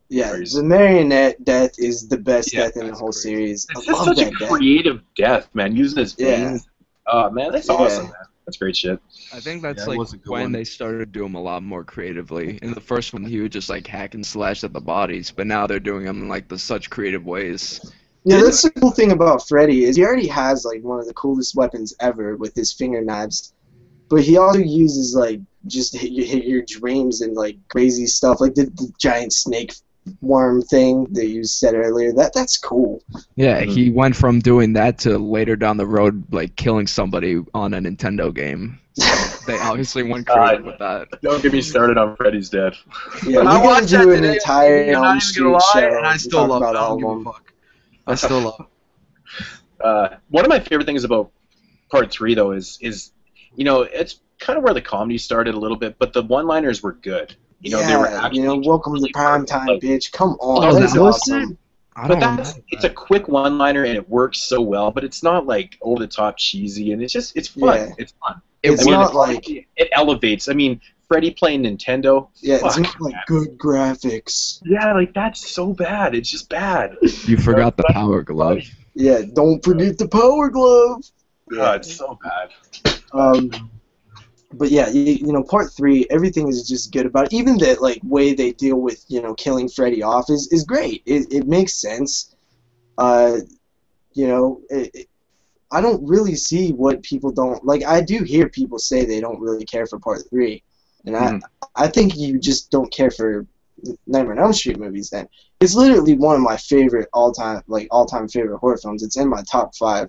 Yeah, Crazy. the marionette death is the best Yeah, death in the that's whole crazy. series. It's I just love such a that death. creative death, man. Using his Yeah. veins. Oh man, that's Yeah. awesome, man. That's great shit. I think that's Yeah, it like was a good when one. they started to do them a lot more creatively. In the first one, he would just like hack and slash at the bodies, but now they're doing them in like the such creative ways. Yeah, that's the cool thing about Freddy is he already has like one of the coolest weapons ever with his finger knives, but he also uses like just hit your, hit your dreams and like crazy stuff like the, the giant snake worm thing that you said earlier. That that's cool. Yeah, Mhm. he went from doing that to later down the road like killing somebody on a Nintendo game. They obviously went creative Uh, with that. Don't get me started on Freddy's death. Yeah, we I gotta watched that do an today. entire I'm not Elm even Street gonna lie, show and I and still talk love it. about I all don't of give a them. fuck. I still love it. Uh, one of my favorite things about part three, though, is is you know it's kind of where the comedy started a little bit, but the one-liners were good. You know, yeah, they were actually you know, welcome really to prime perfect, time, like- bitch. Come on, Oh, that's that was awesome. I But don't that's remember it's that. a quick one-liner and it works so well. But it's not like over the top cheesy, and it's just it's fun. Yeah. It's fun. It's I mean, not it, like it elevates. I mean, Freddy playing Nintendo. yeah, it's fuck, not like good graphics. Yeah, like that's so bad. It's just bad. You forgot the power glove. Yeah, don't forget the power glove. God, it's so bad. Um, but yeah, you, you know, part three, everything is just good about it. Even the like way they deal with you know killing Freddy off is, is great. It it makes sense. Uh, you know, it, it, I don't really see what people don't like. I do hear people say they don't really care for part three, and Mhm. I I think you just don't care for Nightmare on Elm Street movies. Then it's literally one of my favorite all time like all time favorite horror films. It's in my top five.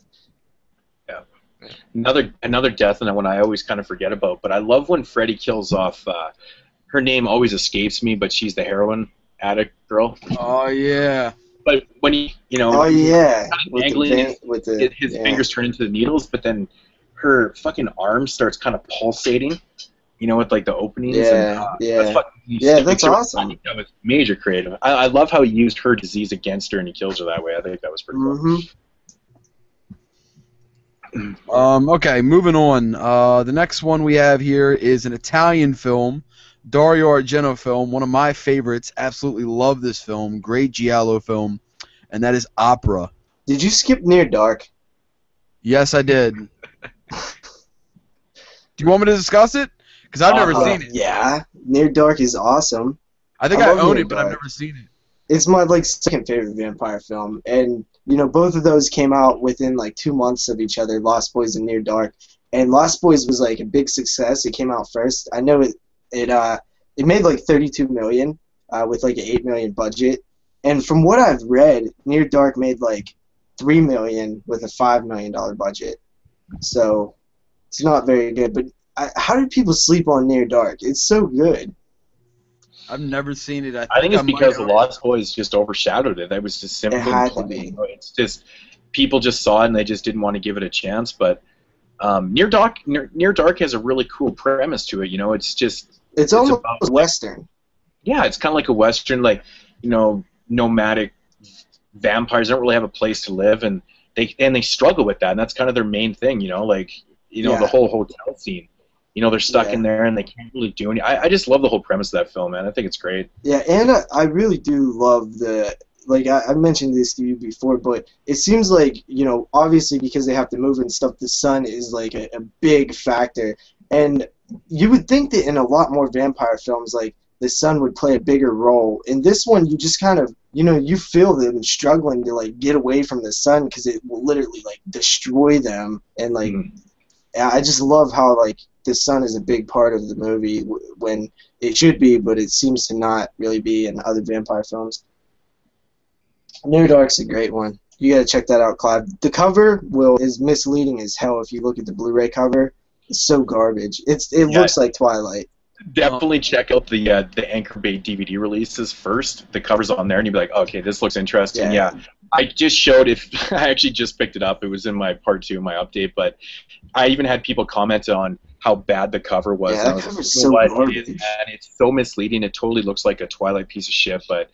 Another another death, and one I always kind of forget about. But I love when Freddy kills off. Uh, her name always escapes me, but she's the heroin addict girl. Oh yeah. But when he, you know, Oh yeah, with the, angling vein- his, with the his yeah. fingers turn into the needles, but then her fucking arm starts kind of pulsating. You know, with like the openings. Yeah, and, uh, yeah. That's fucking, you Yeah, stick that's to it. awesome. I think that was major creative. I, I love how he used her disease against her and he kills her that way. I think that was pretty cool. hmm Um, okay, moving on. Uh, the next one we have here is an Italian film, Dario Argento film, one of my favorites. Absolutely love this film. Great giallo film, and that is Opera. Did you skip Near Dark? Yes, I did. Do you want me to discuss it? Because I've never Uh, seen it. Yeah, Near Dark is awesome. I think I I, love own Near it, but I've Dark. never seen it. It's my like second favorite vampire film, and you know both of those came out within like two months of each other. Lost Boys and Near Dark, and Lost Boys was like a big success. It came out first. I know it. It uh it made like thirty-two million uh, with like an eight million budget, and from what I've read, Near Dark made like three million with a five million dollar budget. So it's not very good. But I, how do people sleep on Near Dark? It's so good. I've never seen it. I think, I think it's might because the own it. Lost Boys just overshadowed it. That was just simply It had to playing, be. you know, It's just people just saw it and they just didn't want to give it a chance. But um, Near Dark, Near, Near Dark has a really cool premise to it. You know, it's just It's, It's almost about- Western. yeah, it's kind of like a Western, like you know, nomadic vampires don't really have a place to live, and they and they struggle with that, and that's kind of their main thing. You know, like you know Yeah. the whole hotel scene. You know, they're stuck Yeah. in there and they can't really do anything. I, I just love the whole premise of that film, man. I think it's great. Yeah, and I, I really do love the like I, I mentioned this to you before, but it seems like you know obviously because they have to move and stuff, the sun is like a, a big factor, and you would think that in a lot more vampire films like the sun would play a bigger role. In this one, you just kind of you know you feel them struggling to like get away from the sun because it will literally like destroy them, and like Mhm. I just love how like the sun is a big part of the movie w- when it should be, but it seems to not really be in other vampire films. Near Dark's a great one. You gotta check that out, Clive. The cover will is misleading as hell if you look at the Blu-ray cover. It's so garbage. It's it Yeah. looks like Twilight. Definitely check out the uh, the Anchor Bay D V D releases first. The cover's on there, and you'd be like, okay, this looks interesting. Yeah. Yeah. I just showed if I actually just picked it up. It was in my part two, my update, but I even had people comment on how bad the cover was. Yeah, and I that was cover's like, so you know what? It garbage. is, man. It's so misleading. It totally looks like a Twilight piece of shit, but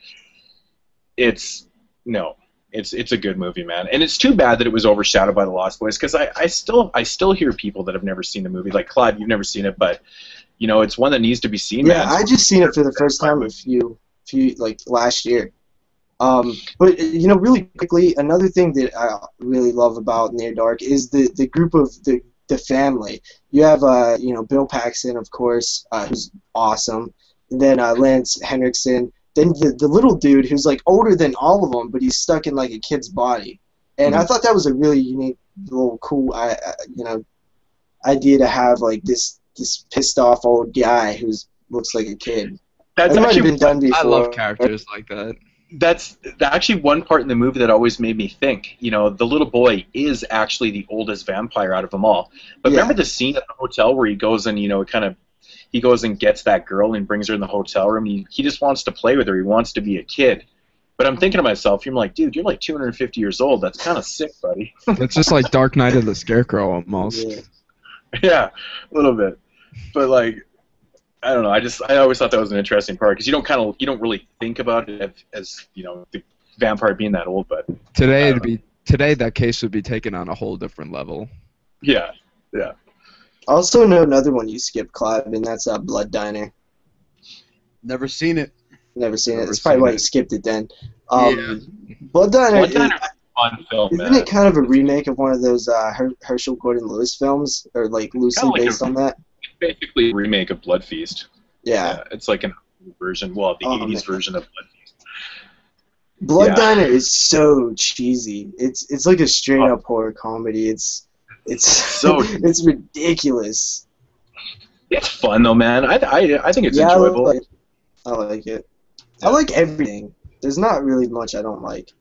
it's no. It's it's a good movie, man, and it's too bad that it was overshadowed by The Lost Boys because I, I still I still hear people that have never seen the movie. Like Clive, you've never seen it, but you know it's one that needs to be seen, Yeah, man. I just seen it for the first time a few few like last year. Um, but you know, really quickly, another thing that I really love about Near Dark is the the group of the the family. You have uh you know Bill Paxton, of course, uh, who's awesome, and then uh, Lance Henriksen. Then the the little dude who's like older than all of them, but he's stuck in like a kid's body. And mm-hmm. I thought that was a really unique, little cool, uh, you know, idea to have like this this pissed off old guy who looks like a kid. That's that actually might have been done before. I love characters like that. That's actually one part in the movie that always made me think. You know, the little boy is actually the oldest vampire out of them all. But yeah. Remember the scene at the hotel where he goes and, you know, kind of, he goes and gets that girl and brings her in the hotel room. He, he just wants to play with her. He wants to be a kid. But I'm thinking to myself, you're like, dude, you're like two hundred fifty years old. That's kind of sick, buddy. It's just like Dark Knight of the Scarecrow almost. Yeah. Yeah, a little bit. But like, I don't know. I just I always thought that was an interesting part because you don't kind of you don't really think about it as, as you know the vampire being that old. But today it'd be today that case would be taken on a whole different level. Yeah, yeah. I also know another one you skipped, Clive, and that's uh, Blood Diner. Never seen it. Never seen Never it. That's probably seen why it. you skipped it then. Um, Yeah. Blood Diner. Blood is, Diner is a fun film, isn't man. it kind of a remake of one of those uh, Her- Herschel Gordon Lewis films, or like loosely Kinda like based a- on that? Basically a remake of Blood Feast. Yeah. Yeah, it's like an version, well, the Oh, eighties man. version of Blood Feast. Blood Yeah. Diner is so cheesy. It's it's like a straight Oh. up horror comedy. It's it's So- it's ridiculous. It's fun though, man. I I, I think it's yeah, enjoyable. I like, I like it. I like everything. There's not really much I don't like.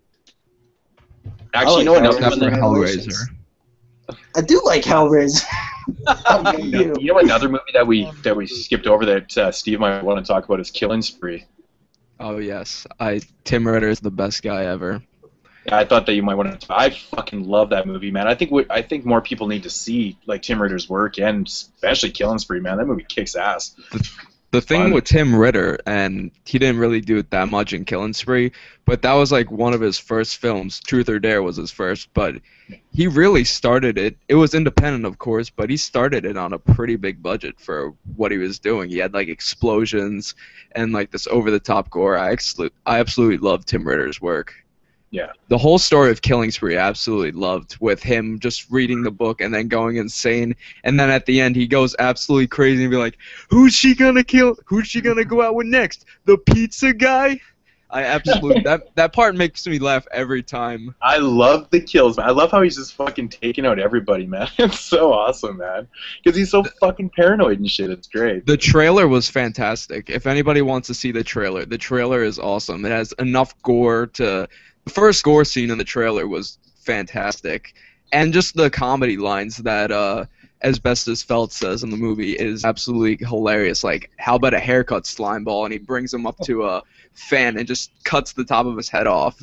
Actually, I you know like another Except one for that, Revelations. Hellraiser. I do like Hellraiser. How dare you know, you? you know another movie that we that we skipped over that uh, Steve might want to talk about is Killing Spree. Oh yes, I Tim Ritter is the best guy ever. Yeah, I thought that you might want to. I fucking love that movie, man. I think what I think more people need to see like Tim Ritter's work and especially Killing Spree, man. That movie kicks ass. The thing Fun. with Tim Ritter, and he didn't really do it that much in Killing Spree, but that was like one of his first films. Truth or Dare was his first, but he really started it. It was independent, of course, but he started it on a pretty big budget for what he was doing. He had like explosions and like this over-the-top gore. I absolutely, I absolutely love Tim Ritter's work. Yeah. The whole story of Killing Spree I absolutely loved, with him just reading the book and then going insane, and then at the end he goes absolutely crazy and be like, who's she gonna kill? Who's she gonna go out with next? The pizza guy? I absolutely that that part makes me laugh every time. I love the kills, man. I love how he's just fucking taking out everybody, man. It's so awesome, man. Because he's so fucking paranoid and shit. It's great. The trailer was fantastic. If anybody wants to see the trailer, the trailer is awesome. It has enough gore to... The first gore scene in the trailer was fantastic. And just the comedy lines that uh, Asbestos Felt says in the movie is absolutely hilarious. Like, how about a haircut, slime ball? And he brings him up to a fan and just cuts the top of his head off.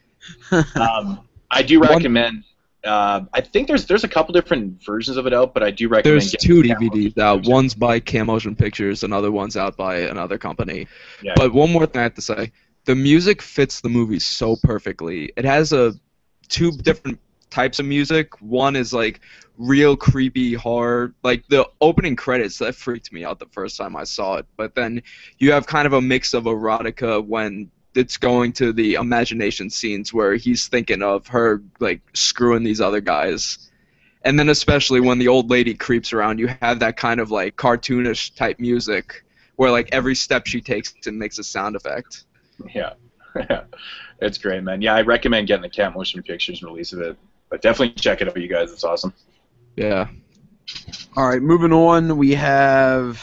um, I do recommend... Uh, I think there's there's a couple different versions of it out, but I do recommend There's getting two the D Cam V Ds Motion out. Pictures. One's by Cam Motion Pictures, another one's out by another company. Yeah. But one more thing I have to say. The music fits the movie so perfectly. It has a two different types of music. One is like real creepy horror. Like the opening credits, that freaked me out the first time I saw it. But then you have kind of a mix of erotica when it's going to the imagination scenes where he's thinking of her like screwing these other guys. And then especially when the old lady creeps around, you have that kind of like cartoonish type music where like every step she takes it makes a sound effect. Yeah. It's great, man. Yeah, I recommend getting the Cat Motion Pictures release of it. But definitely check it out, you guys. It's awesome. Yeah. All right, moving on. We have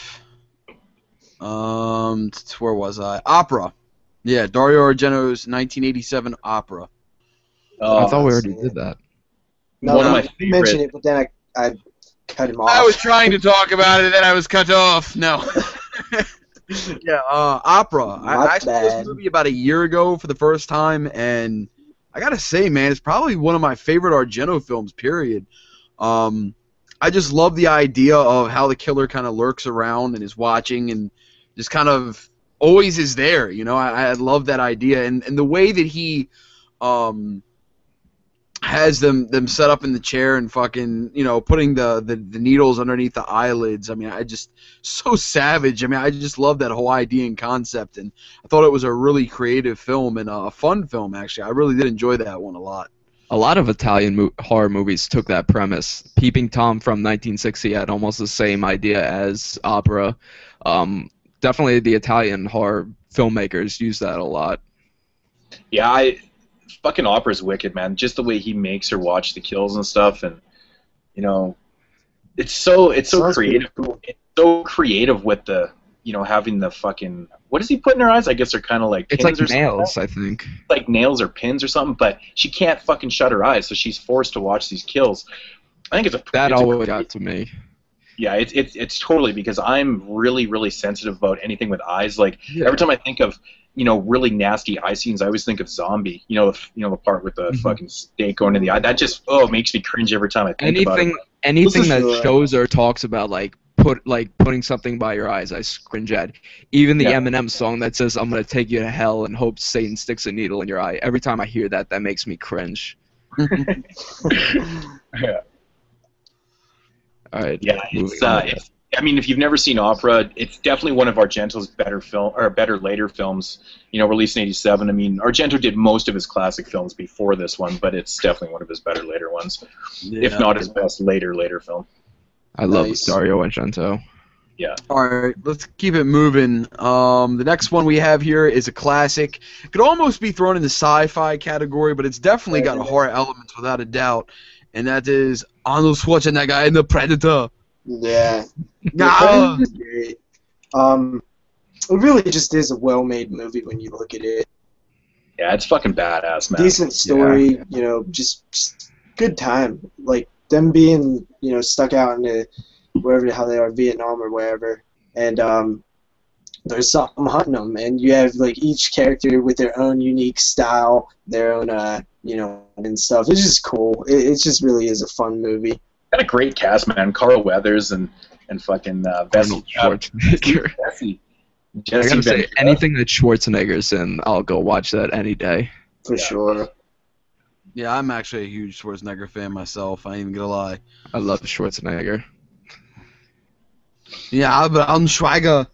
um, t- where was I? Opera. Yeah, Dario Argento's nineteen eighty-seven Opera. I thought we I've already seen did it. that. No, One of my you mentioned favorite- it, but then I, I cut him off. I was trying to talk about it, then I was cut off. No. Yeah, uh, Opera. I, My I saw bad. this movie about a year ago for the first time, and I gotta say, man, it's probably one of my favorite Argento films. Period. Um, I just love the idea of how the killer kind of lurks around and is watching and just kind of always is there. You know, I, I love that idea, and and the way that he, um, has them them set up in the chair and fucking, you know, putting the, the, the needles underneath the eyelids. I mean, I just, so savage. I mean, I just love that whole idea and concept, and I thought it was a really creative film and a fun film, actually. I really did enjoy that one a lot. A lot of Italian mo- horror movies took that premise. Peeping Tom from nineteen sixty had almost the same idea as Opera. Um, definitely the Italian horror filmmakers use that a lot. Yeah, I fucking Opera's wicked, man. Just the way he makes her watch the kills and stuff, and you know, it's so it's so Sounds creative. pretty cool. It's so creative with the, you know, having the fucking, what does he put in her eyes? I guess they're kind of like It's pins like or nails, something. I think. Like nails or pins or something, but she can't fucking shut her eyes, so she's forced to watch these kills. I think it's a That it's a always great- got to me. Yeah, it's it's it's totally, because I'm really really sensitive about anything with eyes. Like Yeah. every time I think of, you know, really nasty eye scenes, I always think of Zombie. You know, the, you know the part with the Mhm. fucking stake going in the eye. That just oh makes me cringe every time I think about it. Anything, anything This is that the- shows or talks about like put like putting something by your eyes, I cringe at. Even the Yeah. Eminem song that says "I'm gonna take you to hell and hope Satan sticks a needle in your eye." Every time I hear that, that makes me cringe. Yeah, All right. yeah. moving It's, uh, on. it's I mean, if you've never seen Opera, it's definitely one of Argento's better film or better later films. You know, released in eighty-seven. I mean, Argento did most of his classic films before this one, but it's definitely one of his better later ones, if not his best later later film. I love Nice. Dario Argento. All right, let's keep it moving. Um, the next one we have here is a classic. It could almost be thrown in the sci-fi category, but it's definitely got a horror elements without a doubt, and that is Arnold Schwarzenegger in The Predator. Yeah. Nah. It's great. Um, it really just is a well-made movie when you look at it. Yeah, it's fucking badass, man. Decent story, you know, just, just good time. Like them being, you know, stuck out in the wherever the hell they are, Vietnam or wherever, and um, there's something hunting them, and you have like each character with their own unique style, their own, uh, you know, and stuff. It's just cool. It, it just really is a fun movie. Got a great cast, man. Carl Weathers and and fucking uh, Bessie. Arnold Schwarzenegger. Bessie. I Jesse gotta say, Ventura. anything that Schwarzenegger's in, I'll go watch that any day. For sure. Yeah, I'm actually a huge Schwarzenegger fan myself. I ain't even gonna lie. I love Schwarzenegger. Yeah, but I'm Schweiger.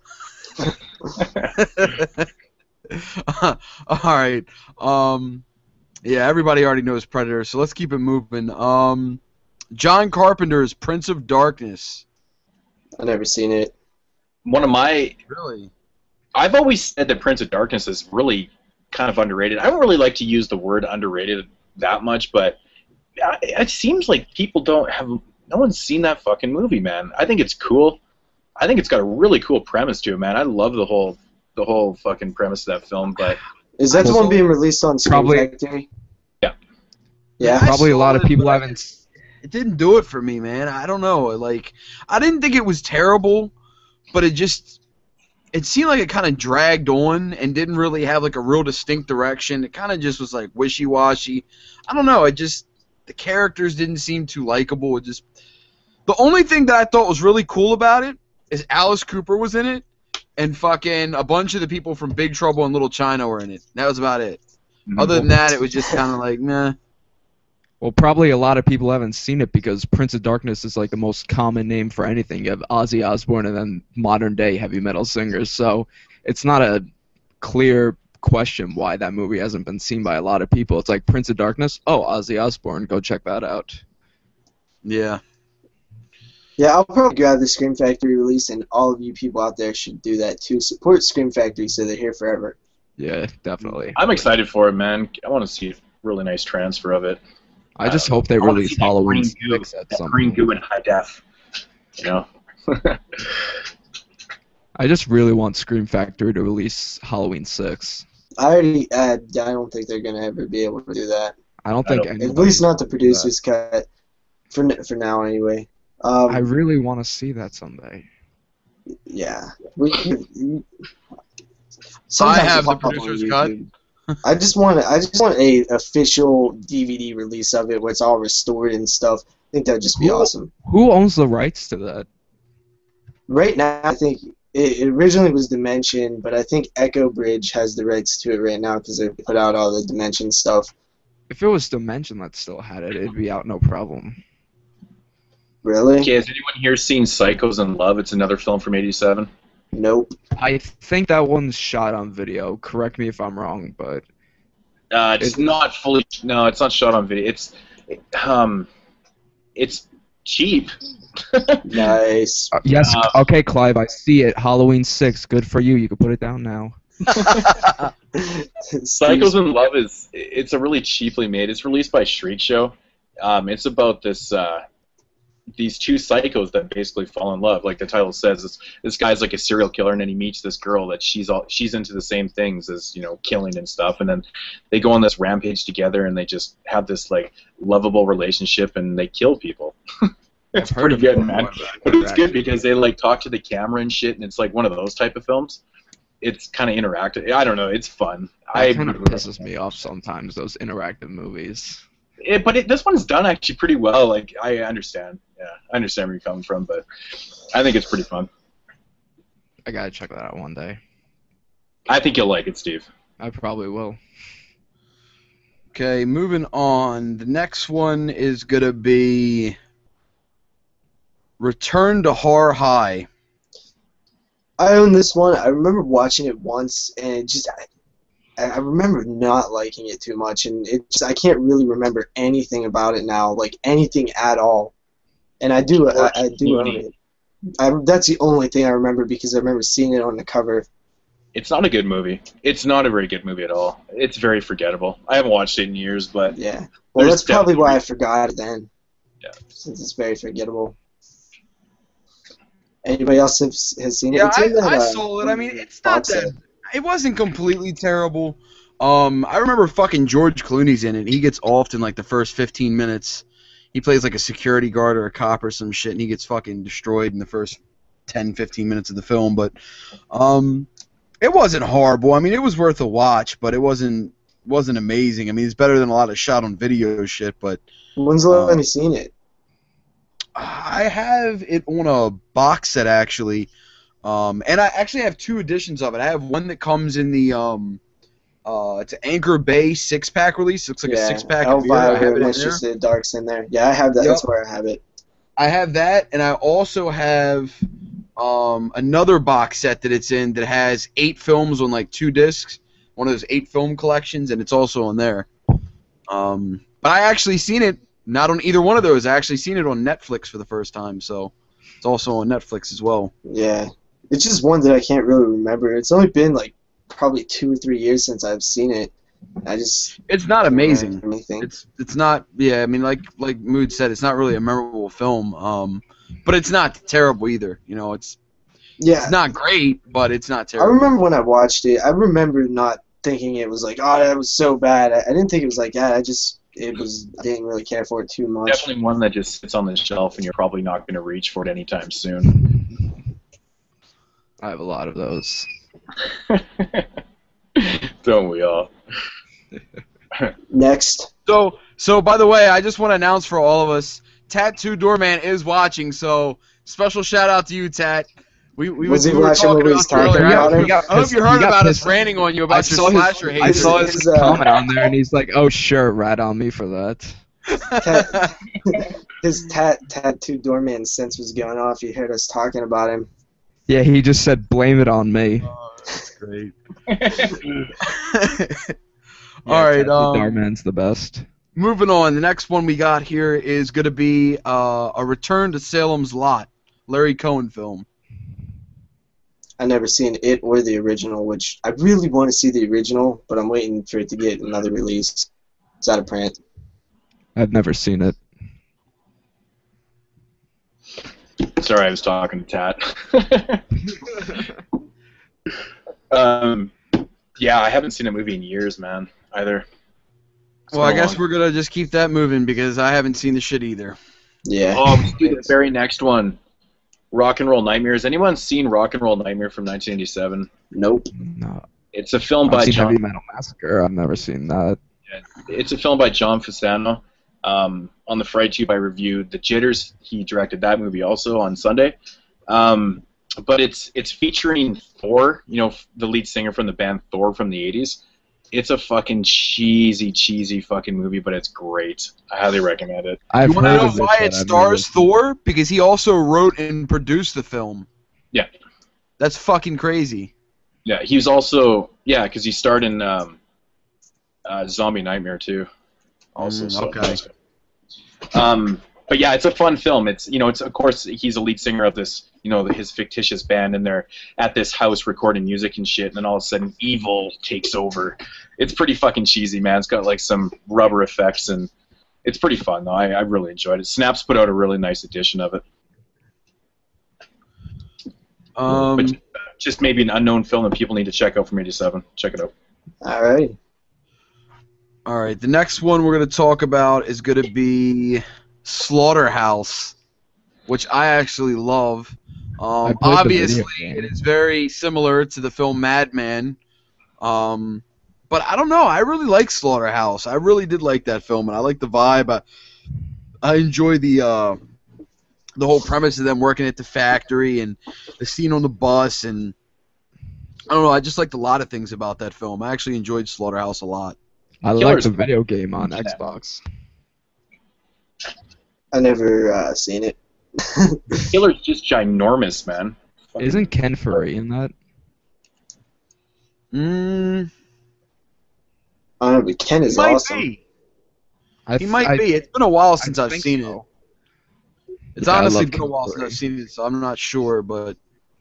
All right. Um, yeah, everybody already knows Predator, so let's keep it moving. Um, John Carpenter's Prince of Darkness. I've never seen it. One of my, Really? I've always said that Prince of Darkness is really kind of underrated. I don't really like to use the word underrated that much, but uh, it seems like people don't have, no one's seen that fucking movie, man. I think it's cool. I think it's got a really cool premise to it, man. I love the whole, the whole fucking premise of that film, but Is that the Also- one being released on Screen Probably- Factory? Yeah. Yeah. I Probably a saw lot of it, people but haven't. It didn't do it for me, man. I don't know. Like, I didn't think it was terrible, but it just, it seemed like it kind of dragged on and didn't really have like a real distinct direction. It kind of just was like wishy-washy. I don't know. It just, the characters didn't seem too likable. It just, the only thing that I thought was really cool about it is Alice Cooper was in it, and fucking a bunch of the people from Big Trouble in Little China were in it. That was about it. Other than that, it was just kind of like, nah. Well, probably a lot of people haven't seen it because Prince of Darkness is like the most common name for anything. You have Ozzy Osbourne and then modern day heavy metal singers. So it's not a clear question why that movie hasn't been seen by a lot of people. It's like Prince of Darkness. Oh, Ozzy Osbourne. Go check that out. Yeah. Yeah, I'll probably grab the Scream Factory release, and all of you people out there should do that too. Support Scream Factory so they're here forever. Yeah, definitely. I'm excited for it, man. I want to see a really nice transfer of it. I just Uh, hope they I wanna release see that Halloween green goo- six at that some green point. goo in high def. You know. I just really want Scream Factory to release Halloween six. I already, uh, I don't think they're gonna ever be able to do that. I don't I think don't- anyone. At least not the producer's cut. For n- for now, anyway. Um, I really want to see that someday. yeah. We, we, So I sometimes have it'll the pop up on producer's cut. YouTube. I just want I just want a official D V D release of it where it's all restored and stuff. I think that'd just be Who- awesome. Who owns the rights to that? Right now, I think it, it originally was Dimension, but I think Echo Bridge has the rights to it right now because they put out all the Dimension stuff. If it was Dimension that still had it, it'd be out no problem. Really? Okay, has anyone here seen Psychos in Love? It's another film from eighty-seven. Nope. I think that one's shot on video. Correct me if I'm wrong, but Uh, it's It- not fully. No, it's not shot on video. It's, um, it's cheap. Nice. uh, yes. Uh, Okay, Clive, I see it. Halloween six. Good for you. You can put it down now. Psychos in Love is. It's a really cheaply made. It's released by Shriek Show. Um, it's about this. Uh, these two psychos that basically fall in love, like the title says. This, this guy's like a serial killer, and then he meets this girl that she's all she's into the same things as, you know, killing and stuff, and then they go on this rampage together, and they just have this like lovable relationship, and they kill people. It's I've heard pretty of good, it man. before, But it's good Right. because they like talk to the camera and shit, and it's like one of those type of films. It's kind of interactive. I don't know. It's fun. That I kind of pisses me off sometimes. Those interactive movies. It, but it, this one's done actually pretty well. Like, I understand. Yeah, I understand where you're coming from, but I think it's pretty fun. I gotta check that out one day. I think you'll like it, Steve. I probably will. Okay, moving on. The next one is gonna be Return to Horror High. I own this one. I remember watching it once, and it just I, I remember not liking it too much, and it just, I can't really remember anything about it now, like anything at all. And I do, I, I do own it. I, that's the only thing I remember because I remember seeing it on the cover. It's not a good movie. It's not a very good movie at all. It's very forgettable. I haven't watched it in years, but Yeah. Well, There's that's probably why I definitely- forgot it then. Yeah. Since it's very forgettable. Anybody else have, has seen it? Yeah, It's I, in that, I uh, saw it. I mean, it's not box set. that. It wasn't completely terrible. Um, I remember fucking George Clooney's in it. He gets offed in like the first fifteen minutes. He plays like a security guard or a cop or some shit, and he gets fucking destroyed in the first ten, fifteen minutes of the film. But um, it wasn't horrible. I mean, it was worth a watch, but it wasn't wasn't amazing. I mean, it's better than a lot of shot on video shit. But When's the last um, time you seen it? I have it on a box set actually, um, and I actually have two editions of it. I have one that comes in the um, uh, it's an Anchor Bay six pack release. It looks like a six pack of beer. I have it in there. Manchester Dark's in there. Yeah, I have that. Yep. That's where I have it. I have that, and I also have um, another box set that it's in that has eight films on like two discs. One of those eight film collections, and it's also on there. Um, but I actually seen it. Not on either one of those. I actually seen it on Netflix for the first time, so it's also on Netflix as well. Yeah. It's just one that I can't really remember. It's only been like probably two or three years since I've seen it. I just It's not can't amazing. remember anything. It's it's not. Yeah, I mean, like like Mood said, it's not really a memorable film. Um, but it's not terrible either. You know, it's Yeah. it's not great, but it's not I terrible. remember when I watched it. I remember not thinking it was like, oh, that was so bad. I, I didn't think it was like that. I just it was. I didn't really care for it too much. definitely one that just sits on the shelf, and you're probably not going to reach for it anytime soon. I have a lot of those. Don't we all? Next. So, so by the way, I just want to announce for all of us, Tattoo Doorman is watching. So, special shout out to you, Tat. We we, Was we he were watching talking when we about was you talking earlier. about I, him? He got I hope pissed- you heard he got about us pissed- ranting on you I about saw your his, slasher I haters. saw his His, uh, comment on there, and he's like, "Oh, sure, rat on me for that." Tat, his tat tattoo doorman sense was going off. He heard us talking about him. Yeah, he just said, "Blame it on me." Oh, that's great. Yeah, All right. Tattoo Um, Darman's the best. moving on. The next one we got here is going to be uh, a Return to Salem's Lot, Larry Cohen film. I never seen it or the original, which I really want to see the original, but I'm waiting for it to get another release. It's out of print. I've never seen it. Sorry, I was talking to Tat. um, yeah, I haven't seen a movie in years, man, either. It's Well, I been a guess long- we're going to just keep that moving because I haven't seen the shit either. Yeah. Oh, let's do the very next one. Rock and Roll Nightmare. Has anyone seen Rock and Roll Nightmare from nineteen eighty-seven? Nope. No, It's a film I've by seen John. Heavy Metal Massacre. I've never seen that. It's a film by John Fasano. Um, on the Fright Tube, I reviewed The Jitters. He directed that movie also on Sunday. Um, but it's it's featuring Thor, you know, the lead singer from the band Thor from the eighties. It's a fucking cheesy, cheesy fucking movie, but it's great. I highly recommend it. I've You want to heard know of it, why but it I've stars never- Thor? Because he also wrote and produced the film. Yeah. That's fucking crazy. Yeah, he was also yeah, because he starred in um, uh, Zombie Nightmare too. Also, Mm, so- okay. Um, but yeah, it's a fun film. It's you know, it's of course he's a lead singer of this, you know, his fictitious band, and they're at this house recording music and shit, and then all of a sudden evil takes over. It's pretty fucking cheesy, man. It's got like some rubber effects, and it's pretty fun though. I, I really enjoyed it. Snaps put out a really nice edition of it. Um, but just, just maybe an unknown film that people need to check out from eighty-seven. Check it out. All right. all right, the next one we're going to talk about is going to be Slaughterhouse, which I actually love. I Um, played the obviously, video game. it is very similar to the film Madman. Um, but I don't know. I really like Slaughterhouse. I really did like that film, and I like the vibe. I, I enjoy the uh, the whole premise of them working at the factory and the scene on the bus, and I don't know. I just liked a lot of things about that film. I actually enjoyed Slaughterhouse a lot. I like Killer's the cool. video game on Yeah. Xbox. I never uh, seen it. Killer's just ginormous, man. Fucking- Isn't Ken Furry in that? Mm, I don't know, but Ken he is might awesome. be. I He th- might I- be. It's been a while I since I've think seen so. it. It's Yeah, I honestly love been a while since Ken I've seen it, so I'm not sure. But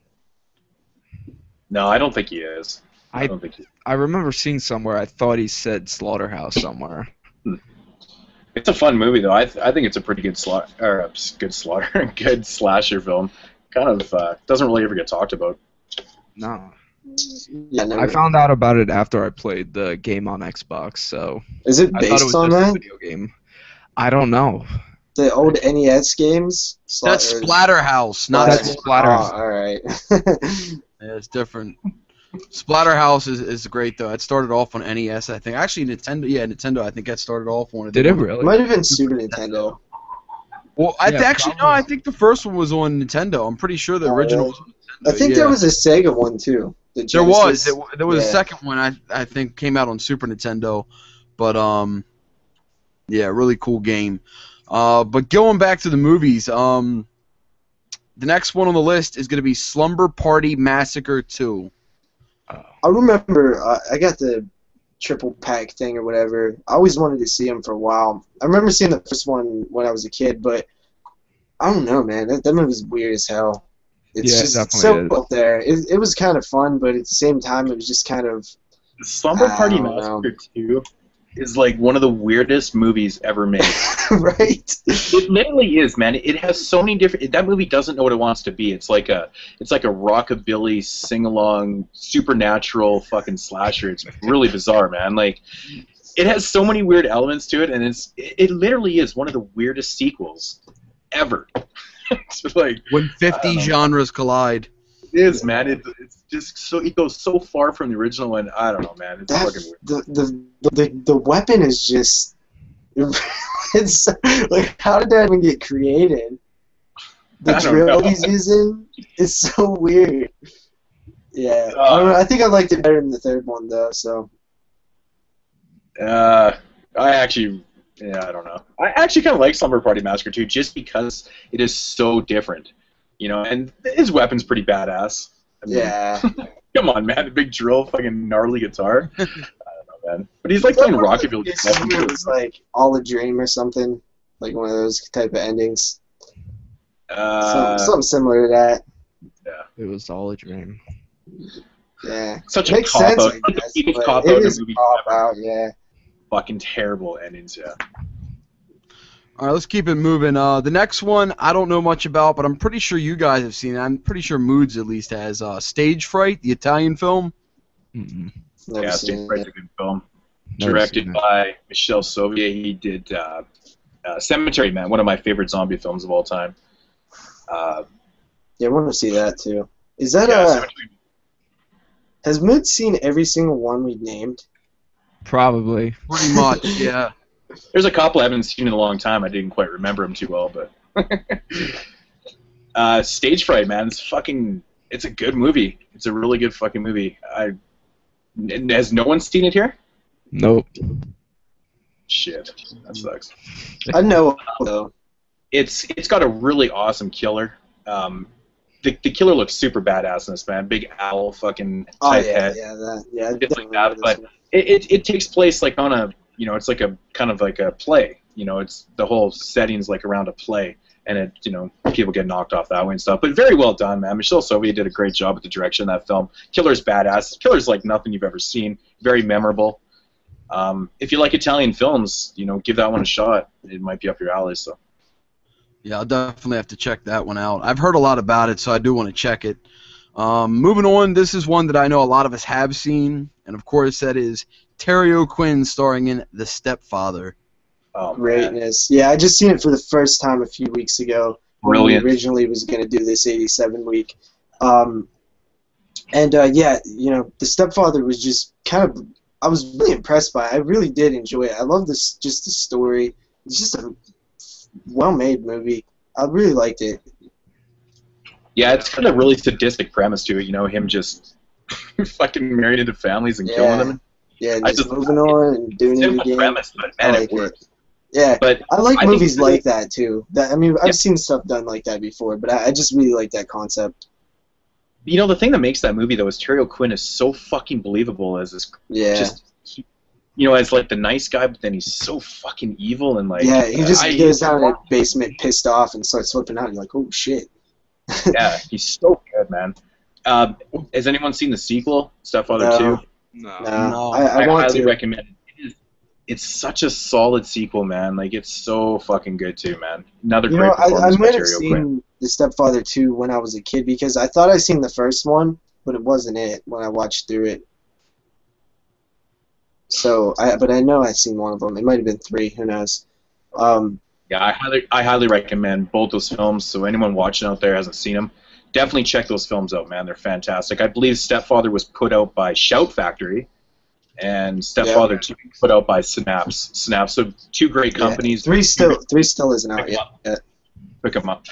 No, I don't think he is. I, I don't think he is. I remember seeing somewhere. I thought he said Slaughterhouse somewhere. It's a fun movie, though. I, th- I think it's a pretty good slaughter, or uh, good slaughter, good slasher film. Kind of uh, doesn't really ever get talked about. No, Yeah, never. I found out about it after I played the game on Xbox. So Is it I thought it based was on just a that? video game. I don't know. The old N E S games? that's Slaughter- Splatterhouse, not That's Splatterhouse. Splatterhouse. Oh, all right. Yeah, it's different. Splatterhouse is, is great though. It started off on N E S, I think. Actually, Nintendo. Yeah, Nintendo. I think that started off on. Did it really? Might have been Super Nintendo. Well, I th- Yeah, actually no. probably. I think the first one was on Nintendo. I'm pretty sure the Oh, original really? was on Nintendo. I think yeah. there was a Sega one too. The There was. Genesis. There, there was a Yeah. second one. I I think came out on Super Nintendo, but um, yeah, really cool game. Uh, but going back to the movies, um, the next one on the list is going to be Slumber Party Massacre two. I remember uh, I got the triple pack thing or whatever. I always wanted to see them for a while. I remember seeing the first one when I was a kid, but I don't know, man. That, that movie's weird as hell. It's Yeah, it just definitely so is. up there. It, it was kind of fun, but at the same time, it was just kind of Slumber I Party don't know. Massacre two is like one of the weirdest movies ever made. right. It literally is, man. It has so many different. That movie doesn't know what it wants to be. It's like a, it's like a rockabilly sing-along, supernatural fucking slasher. It's really bizarre, man. Like, it has so many weird elements to it, and it's, it, it literally is one of the weirdest sequels ever. It's like When fifty I don't know. genres collide. it is, man. It, it's just so it goes so far from the original, and I don't know, man. It's That, fucking weird. the, the the the weapon is just it's like, how did that even get created? The I don't drill know. he's using is so weird. Yeah, I, Uh, don't know, I think I liked it better than the third one though. So Uh, I actually, yeah, I don't know. I actually kind of like Slumber Party Massacre two, just because it is so different, you know. And his weapon's pretty badass. I mean, yeah, come on, man, the big drill, fucking gnarly guitar. I don't know, man. But he's like Is that playing one of rockabilly. the- it was like all a dream or something, like one of those type of endings. Uh, Some, something similar to that. It was all a dream. Yeah, such a makes cop sense. out. I The guess, biggest but cop it out in a is movie cop ever. out. Yeah. Fucking terrible endings, yeah. All right, let's keep it moving. Uh, the next one I don't know much about, but I'm pretty sure you guys have seen it. I'm pretty sure Moods at least has. Uh, Stage Fright, the Italian film. Mm-mm. Never yeah, seen Stage it. Fright's a good film. Never Directed seen it. by Michel Sovier. He did uh, uh, Cemetery Man, one of my favorite zombie films of all time. Uh, Yeah, I want to see that too. Is that yeah, uh? Cemetery Has Mood seen every single one we've named? Probably. Pretty much, yeah. There's a couple I haven't seen in a long time. I didn't quite remember them too well, but uh, Stage Fright, man, it's fucking. It's a good movie. It's a really good fucking movie. I and has no one seen it here? Nope. Shit, that sucks. I know though. It's it's got a really awesome killer. Um, the the killer looks super badass in this, man. Big owl, fucking Oh type yeah, head. yeah, that, yeah. I It's definitely like that, know this but one. it, it it takes place like on a you know it's like a kind of like a play. You know, it's the whole setting's like around a play, and it you know people get knocked off that way and stuff. But very well done, man. Michelle Sophia did a great job with the direction of that film. Killer's badass. Killer's like nothing you've ever seen. Very memorable. Um, if you like Italian films, you know, give that one a shot. It might be up your alley. So. Yeah, I'll definitely have to check that one out. I've heard a lot about it, so I do want to check it. Um, moving on, this is one that I know a lot of us have seen, and of course that is Terry O'Quinn starring in The Stepfather. Oh, man. Greatness. Yeah, I just seen it for the first time a few weeks ago. Brilliant. When we originally was going to do this eighty-seven week. Um, and uh, yeah, you know, The Stepfather was just kind of, I was really impressed by it. I really did enjoy it. I love this, just the story. It's just a well-made movie. I really liked it. Yeah, it's got a really sadistic premise to it. You know, him just fucking marrying into families and Yeah. killing them. Yeah, I just, just- moving on and doing it Simple again. premise, but I man, like it works. it. Yeah, But I like I think movies it's- like that too. That I mean, I've Yeah. seen stuff done like that before, but I, I just really like that concept. you know, the thing that makes that movie though is Terry O'Quinn is so fucking believable as this Yeah, just. He, you know, as like the nice guy, but then he's so fucking evil and like. yeah. He just I- goes down in the basement, pissed off, and starts flipping out. You're like, oh shit. Yeah, he's so good, man. Uh, has anyone seen the sequel, Stepfather No. two? No. No, No. I, I, I, want highly to. recommend it. It is, it's such a solid sequel, man. Like it's so fucking good too, man. Another You great know, I, I performance by might have Terry O'Quinn. seen The Stepfather two when I was a kid because I thought I seen the first one, but it wasn't it when I watched through it. So, I but I know I've seen one of them. It might have been three. Who knows? Um, Yeah, I highly, I highly recommend both those films. So anyone watching out there hasn't seen them, definitely check those films out, man. They're fantastic. I believe Stepfather was put out by Shout Factory, and Stepfather two was put out by Synapse. Synapse, so two great yeah, companies. three still three still isn't out Pick 'em yet. up. Yeah. Pick 'em up.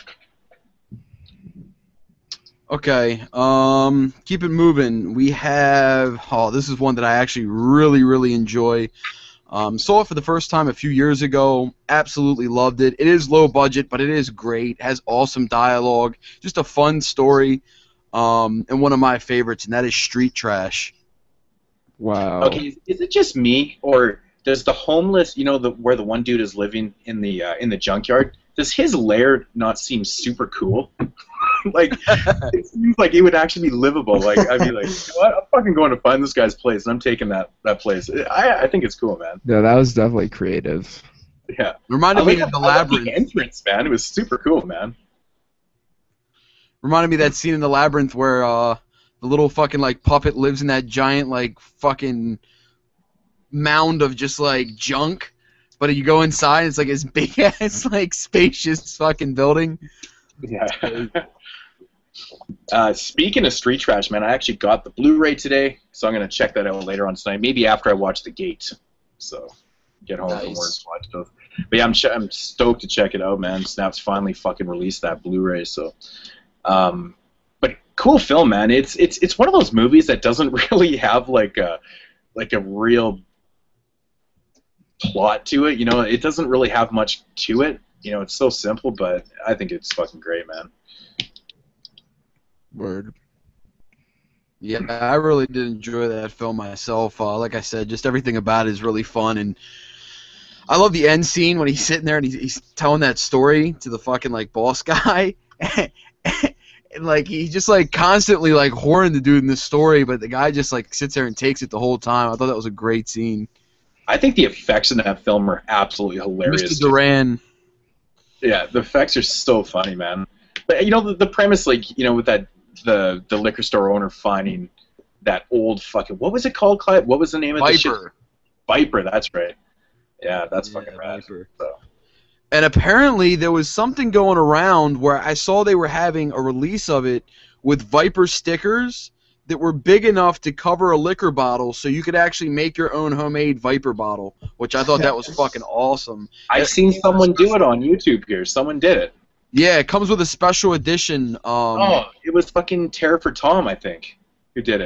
Okay, um, keep it moving. We have, oh, this is one that I actually really, really enjoy. Um, saw it for the first time a few years ago. Absolutely loved it. It is low budget, but it is great. Has awesome dialogue. Just a fun story. Um, and one of my favorites, and that is Street Trash. Wow. Okay, is, is it just me, or does the homeless, you know, the where the one dude is living in the uh, in the junkyard, does his lair not seem super cool? Like, it seems like it would actually be livable. Like, I'd be like, you know what? I'm fucking going to find this guy's place, and I'm taking that that place. I I think it's cool, man. Yeah, that was definitely creative. Yeah. Reminded I me like of the I like Labyrinth. The entrance, man. It was super cool, man. Reminded me of that scene in the Labyrinth where uh, the little fucking like puppet lives in that giant like fucking mound of just like junk. But you go inside, it's like this big ass like spacious fucking building. Yeah. Uh, speaking of Street Trash, man, I actually got the Blu-ray today, so I'm gonna check that out later on tonight. Maybe after I watch The Gate. So get home from Nice. work and watch those. But yeah, I'm ch- I'm stoked to check it out, man. Snap's finally fucking released that Blu-ray, so. Um, but cool film, man. It's it's it's one of those movies that doesn't really have like a like a real plot to it. You know, it doesn't really have much to it. You know, it's so simple, but I think it's fucking great, man. Word. Yeah, I really did enjoy that film myself. Uh, like I said, just everything about it is really fun, and I love the end scene when he's sitting there and he's, he's telling that story to the fucking like boss guy, and like he just like constantly like whoring the dude in this story, but the guy just like sits there and takes it the whole time. I thought that was a great scene. I think the effects in that film are absolutely hilarious. Mister Duran. Yeah, the effects are so funny, man. But you know the, the premise, like you know, with that the the liquor store owner finding that old fucking what was it called, Clyde? What was the name of the shit? Viper. Viper, that's right. Yeah, that's Yeah, fucking rad. Viper. So. And apparently there was something going around where I saw they were having a release of it with Viper stickers that were big enough to cover a liquor bottle, so you could actually make your own homemade Viper bottle, which I thought that was fucking awesome. I've seen someone do it on YouTube here. Someone did it. Yeah, it comes with a special edition. Um, Oh, it was fucking Terror for Tom, I think, who did it.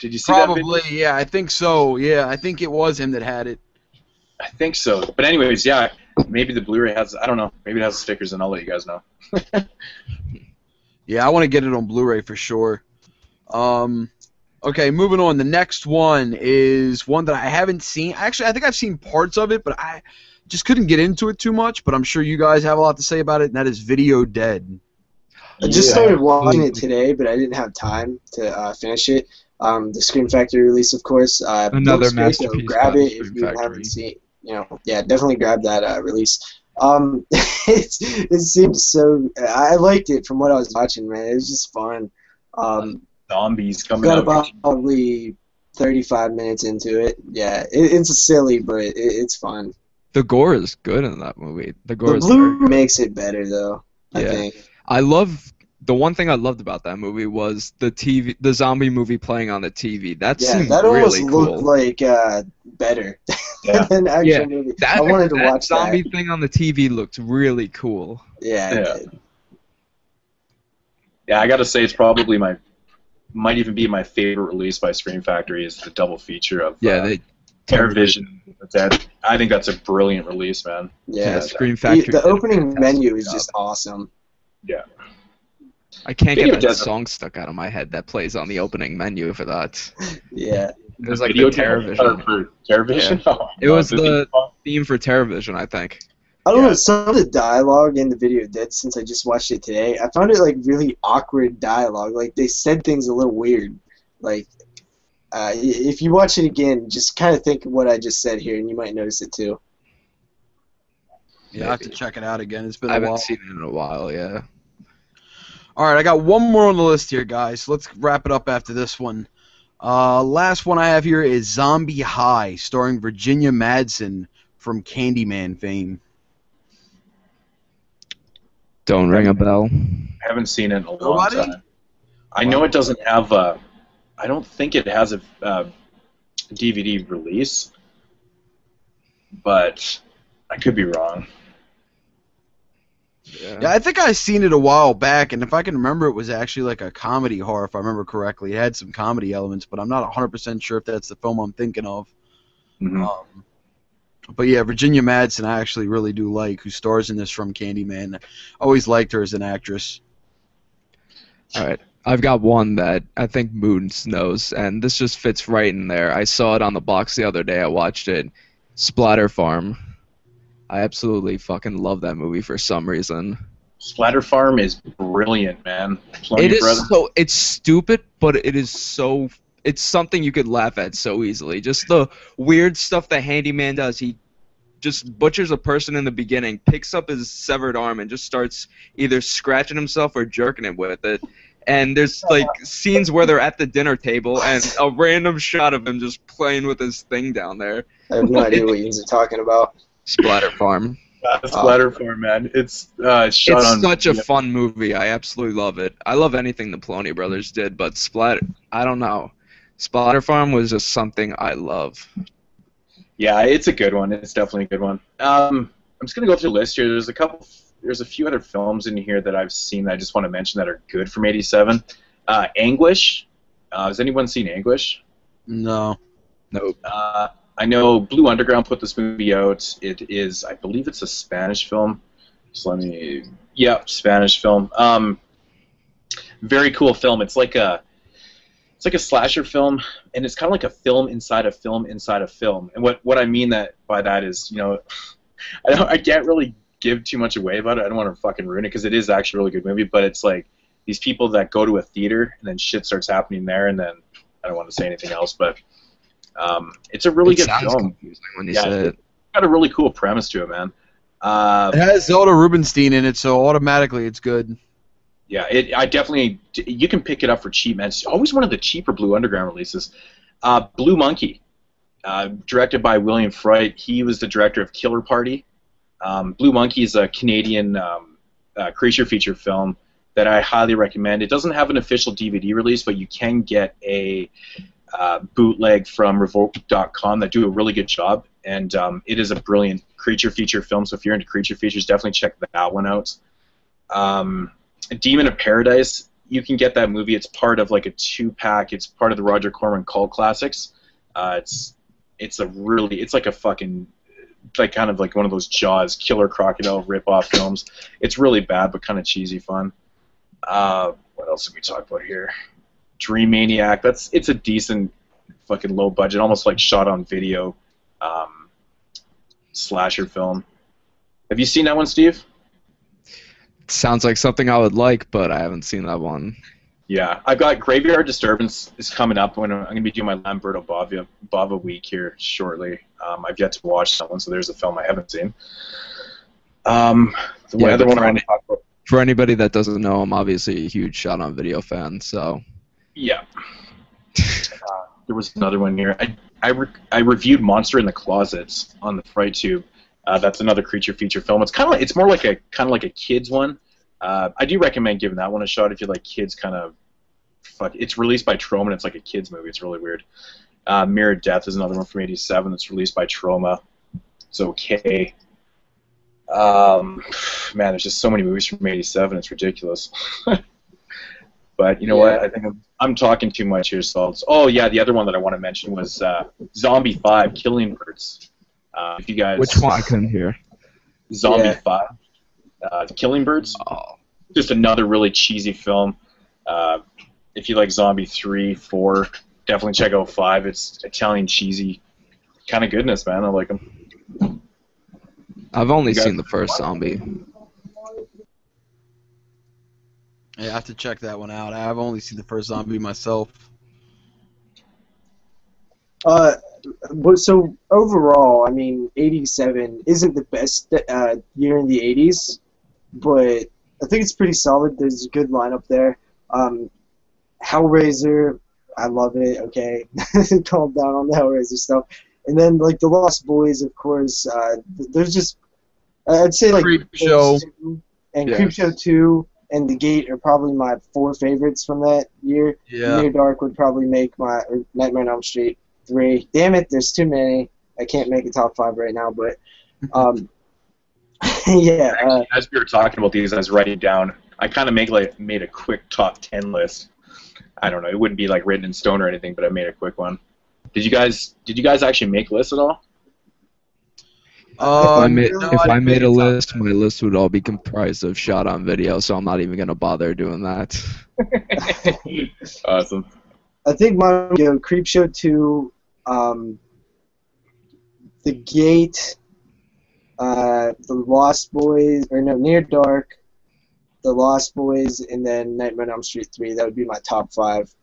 Did you see that Probably, video? yeah, I think so. Yeah, I think it was him that had it. I think so. But anyways, yeah, maybe the Blu-ray has, I don't know, maybe it has stickers, and I'll let you guys know. Yeah, I want to get it on Blu-ray for sure. Um, okay, moving on. The next one is one that I haven't seen. Actually, I think I've seen parts of it, but I just couldn't get into it too much. But I'm sure you guys have a lot to say about it, and that is Video Dead. I just Yeah. started watching it today, but I didn't have time to uh, finish it. Um, the Scream Factory release, of course. Uh, Another looks great, so masterpiece grab by the it if Scream you Factory. haven't seen. You know, yeah, definitely grab that uh, release. Um, it's, it seemed so. I liked it from what I was watching, man. It was just fun. Um, Zombies coming got out. about probably thirty-five minutes into it. Yeah, it, it's silly, but it, it's fun. The gore is good in that movie. The gore The is blue very- makes it better, though. I Yeah. think. I love the one thing I loved about that movie was the T V, the zombie movie playing on the T V. That Yeah, seemed that almost really looked cool. like uh, better Yeah. than actual Yeah, movie. that, I wanted to that watch zombie that. thing on the T V looked really cool. Yeah, it Yeah. did. Yeah, I gotta say it's probably my, might even be my favorite release by Scream Factory is the double feature of Yeah, uh, they TerrorVision. That I think that's a brilliant release, man. yeah, Yeah. Scream The, Factory. the did a opening fantastic menu is job. just awesome. I can't Video get that Dead- song stuck out of my head that plays on the opening menu for that. Yeah. It was like Video the Dead- TerrorVision or for TerrorVision? Oh, It no, was the- the theme for TerrorVision, I think. I don't Yeah. know, some of the dialogue in the video did since I just watched it today. I found it like really awkward dialogue. Like they said things a little weird. Like uh, i- if you watch it again, just kind of think of what I just said here, and you might notice it too. Yeah, I have to check it out again. It's been I a haven't while. seen it in a while, yeah. All right, I got one more on the list here, guys. Let's wrap it up after this one. Uh, last one I have here is Zombie High, starring Virginia Madsen from Candyman fame. Don't ring a bell. I haven't seen it in a long Nobody? time. I know it doesn't have a. I don't think it has a uh, D V D release, but I could be wrong. Yeah, I think I seen it a while back, and if I can remember, it was actually like a comedy horror, if I remember correctly. It had some comedy elements, but I'm not one hundred percent sure if that's the film I'm thinking of. Mhm. Um, but yeah, Virginia Madsen I actually really do like, who stars in this from Candyman. I always liked her as an actress. All right. I've got one that I think Moons knows, and this just fits right in there. I saw it on the box the other day. I watched it. Splatter Farm. I absolutely fucking love that movie for some reason. Splatter Farm is brilliant, man. Plony It is Brother. so it's stupid, but it is so it's something you could laugh at so easily. Just the weird stuff the handyman does. He just butchers a person in the beginning, picks up his severed arm, and just starts either scratching himself or jerking it with it. And there's like scenes where they're at the dinner table and a random shot of him just playing with his thing down there. I have no idea what you are talking about. Splatter Farm. Uh, Splatter Farm, man. It's uh, shot It's on. such a yeah. fun movie. I absolutely love it. I love anything the Poloni brothers did, but Splatter, I don't know. Splatter Farm was just something I love. Yeah, it's a good one. It's definitely a good one. Um, I'm just gonna go through the list here. There's a couple. There's a few other films in here that I've seen that I just want to mention that are good from eighty-seven. Uh, Anguish. Uh, has anyone seen Anguish? No. Nope. Uh, I know Blue Underground put this movie out. It is, I believe, it's a Spanish film. Just let me. Yeah, Spanish film. Um, very cool film. It's like a. It's like a slasher film, and it's kind of like a film inside a film inside a film. And what, what I mean that by that is, you know, I don't I can't really give too much away about it. I don't want to fucking ruin it because it is actually a really good movie. But it's like these people that go to a theater and then shit starts happening there, and then I don't want to say anything else, but um, it's a really It good sounds film. confusing when you Yeah, say it. It's got a really cool premise to it, man. Uh, It has Zelda Rubinstein in it, so automatically it's good. Yeah, it, I definitely, you can pick it up for cheap, man. It's always one of the cheaper Blue Underground releases. Uh, Blue Monkey, uh, directed by William Fright. He was the director of Killer Party. Um, Blue Monkey is a Canadian um, uh, creature feature film that I highly recommend. It doesn't have an official D V D release, but you can get a uh, bootleg from Revolt dot com that do a really good job. And um, it is a brilliant creature feature film, so if you're into creature features, definitely check that one out. Um, Demon of Paradise you can get that movie. It's part of like a two-pack. It's part of the Roger Corman Cult Classics. Uh, it's it's a really it's like a fucking like kind of like one of those Jaws killer crocodile rip-off films. It's really bad but kind of cheesy fun. Uh, what else did we talk about here? Dream Maniac. That's it's a decent fucking low budget, almost like shot on video um, slasher film. Have you seen that one, Steve? Sounds like something I would like, but I haven't seen that one. Yeah, I've got Graveyard Disturbance is coming up when I'm going to be doing my Lamberto Bava, Bava week here shortly. Um, I've yet to watch that one, so there's a film I haven't seen. Um, the Yeah, other but one I for want to talk about. For anybody that doesn't know, I'm obviously a huge shot on video fan, so. Yeah. uh, there was another one here. I I, re I reviewed Monster in the Closets on the FrightTube. Uh, that's another creature feature film. It's kind of it's more like a kind of like a kids one. Uh, I do recommend giving that one a shot if you like kids kind of. Fuck, it's released by Troma. And it's like a kids movie. It's really weird. Uh, Mirror Death is another one from eighty-seven that's released by Troma. It's okay. Um, man, there's just so many movies from eighty-seven. It's ridiculous. But you know Yeah. what? I think I'm, I'm talking too much here, Salts. Oh yeah, the other one that I want to mention was uh, Zombie Five: Killing Birds. Uh, if you guys, Which one? I couldn't hear. Zombie Yeah. Five, uh, Killing Birds. Oh. Just another really cheesy film. Uh, if you like Zombie Three, Four, definitely check out Five. It's Italian cheesy kind of goodness, man. I like them. I've only You guys- seen the first Zombie. Yeah, I have to check that one out. I've only seen the first Zombie myself. Uh, but so overall, I mean, eighty-seven isn't the best uh, year in the eighties, but I think it's pretty solid. There's a good lineup there. Um, Hellraiser, I love it. Okay, calm down on the Hellraiser stuff. And then like the Lost Boys, of course. Uh, th- there's just I'd say like Creep Show. and Yeah. Creepshow two and The Gate are probably my four favorites from that year. Yeah. Near Dark would probably make my or Nightmare on Elm Street three. Damn it, there's too many. I can't make a top five right now, but um, yeah. Uh, Actually, as we were talking about these, I was writing down. I kind of make like made a quick top ten list. I don't know. It wouldn't be like written in stone or anything, but I made a quick one. Did you guys? Did you guys actually make lists at all? If I, Um, made, no, if I I didn't made make a top list, ten. my list would all be comprised of shot on video, so I'm not even going to bother doing that. Awesome. I think my you know, Creepshow two, um, The Gate, uh, The Lost Boys, or no, Near Dark, The Lost Boys, and then Nightmare on Elm Street three. That would be my top five.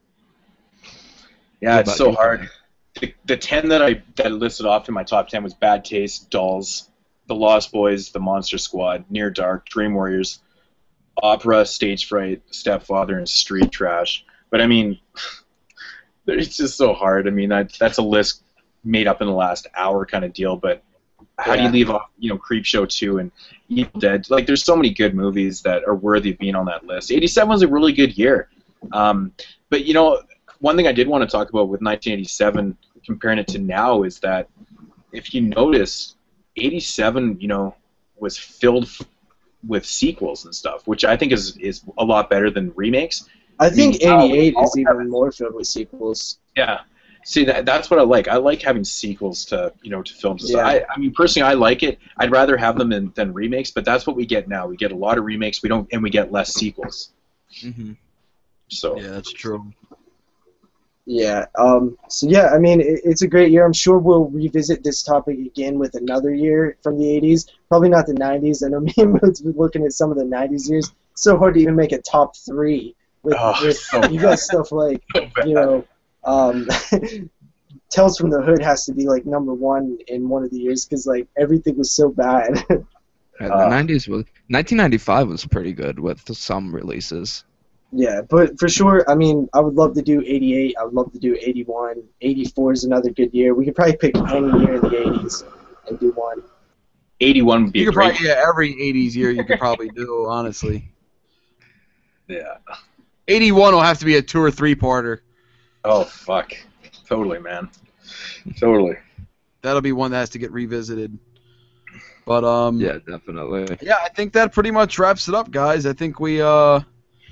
Yeah, What it's about so you, hard. Kevin? The, the ten that I that I listed off in my top ten was Bad Taste, Dolls, The Lost Boys, The Monster Squad, Near Dark, Dream Warriors, Opera, Stage Fright, Stepfather, and Street Trash. But I mean, it's just so hard. I mean, I, that's a list made up in the last hour kind of deal. But how do you Yeah. leave off, you know, Creepshow two and Evil Dead? Like, there's so many good movies that are worthy of being on that list. eighty-seven was a really good year. Um, but you know, one thing I did want to talk about with nineteen eighty-seven, comparing it to now, is that if you notice, eighty-seven, you know, was filled f- with sequels and stuff, which I think is is a lot better than remakes. I think mean, uh, eighty-eight is all even more filled with sequels. Yeah. See, that, that's what I like. I like having sequels to, you know, to films. And stuff. Yeah. I, I mean, personally, I like it. I'd rather have them than, than remakes, but that's what we get now. We get a lot of remakes. We don't, and we get less sequels. hmm So Yeah, that's true. Yeah. Um, so yeah, I mean, it, it's a great year. I'm sure we'll revisit this topic again with another year from the eighties. Probably not the nineties. I know me and Moods been looking at some of the nineties years. It's so hard to even make a top three with, Oh, with so you got stuff like so bad. you know, um, Tales from the Hood has to be like number one in one of the years because like everything was so bad. Yeah, Uh, the nineties was nineteen ninety-five was pretty good with some releases. Yeah, but for sure, I mean, I would love to do eighty-eight. I would love to do eighty-one. eighty-four is another good year. We could probably pick any year in the eighties and do one. eighty-one would be You a could great. probably, yeah, every eighties year you could probably do, honestly. Yeah. eighty-one will have to be a two or three parter. Oh fuck. Totally, man. Totally. That'll be one that has to get revisited. But um Yeah, definitely. yeah, I think that pretty much wraps it up, guys. I think we uh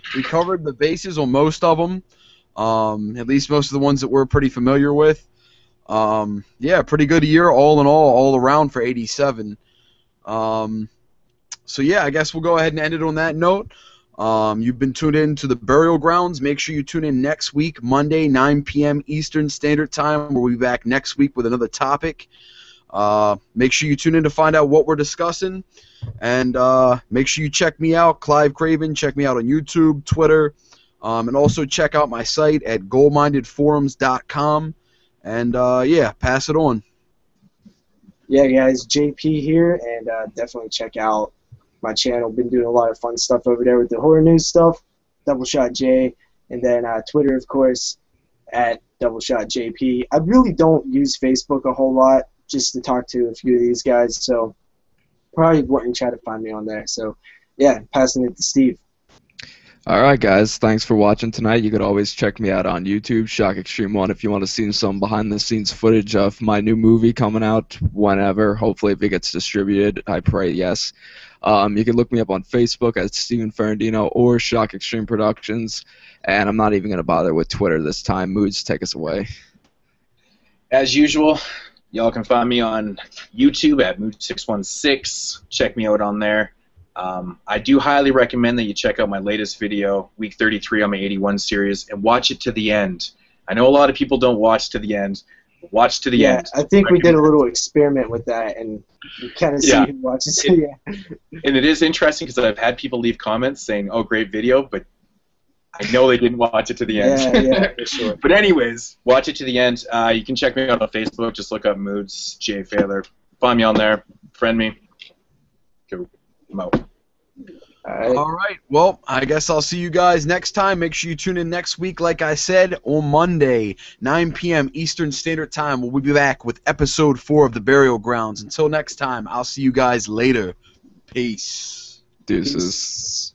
we covered the bases on most of them, um, at least most of the ones that we're pretty familiar with. Um, yeah, pretty good year all in all, all around for eighty-seven. Um, so yeah, I guess we'll go ahead and end it on that note. Um, you've been tuned in to the Burial Grounds. Make sure you tune in next week, Monday, nine p m Eastern Standard Time. We'll be back next week with another topic. Uh, make sure you tune in to find out what we're discussing. And uh, make sure you check me out, Clive Craven. Check me out on YouTube, Twitter, um, and also check out my site at goal minded forums dot com. And, uh, yeah, pass it on. Yeah, guys, J P here, and uh, definitely check out my channel. Been doing a lot of fun stuff over there with the horror news stuff, Double Shot J, and then uh, Twitter, of course, at Double Shot J P. I really don't use Facebook a whole lot, just to talk to a few of these guys, so probably wouldn't try to find me on there. So, yeah, passing it to Steve. All right, guys. Thanks for watching tonight. You could always check me out on YouTube, Shock Extreme One, if you want to see some behind-the-scenes footage of my new movie coming out whenever. Hopefully, if it gets distributed, I pray yes. Um, you can look me up on Facebook at Steven Ferrandino or Shock Extreme Productions, and I'm not even going to bother with Twitter this time. Moods, take us away. As usual, y'all can find me on YouTube at Mood six one six. Check me out on there. Um, I do highly recommend that you check out my latest video, week thirty-three on my eighty-one series, and watch it to the end. I know a lot of people don't watch to the end. Watch to the yeah, end. I think we did a little experiment with that, and you kind of see Yeah. who watches it. Yeah. And it is interesting because I've had people leave comments saying, oh, great video, but I know they didn't watch it to the end. Yeah, yeah, for sure. But anyways, watch it to the end. Uh, you can check me out on Facebook. Just look up Moods, Jay Failer. Find me on there. Friend me. Go. I'm out. All right. All right. Well, I guess I'll see you guys next time. Make sure you tune in next week, like I said, on Monday, nine p m Eastern Standard Time. We'll be back with episode four of The Burial Grounds. Until next time, I'll see you guys later. Peace. Deuces. Peace.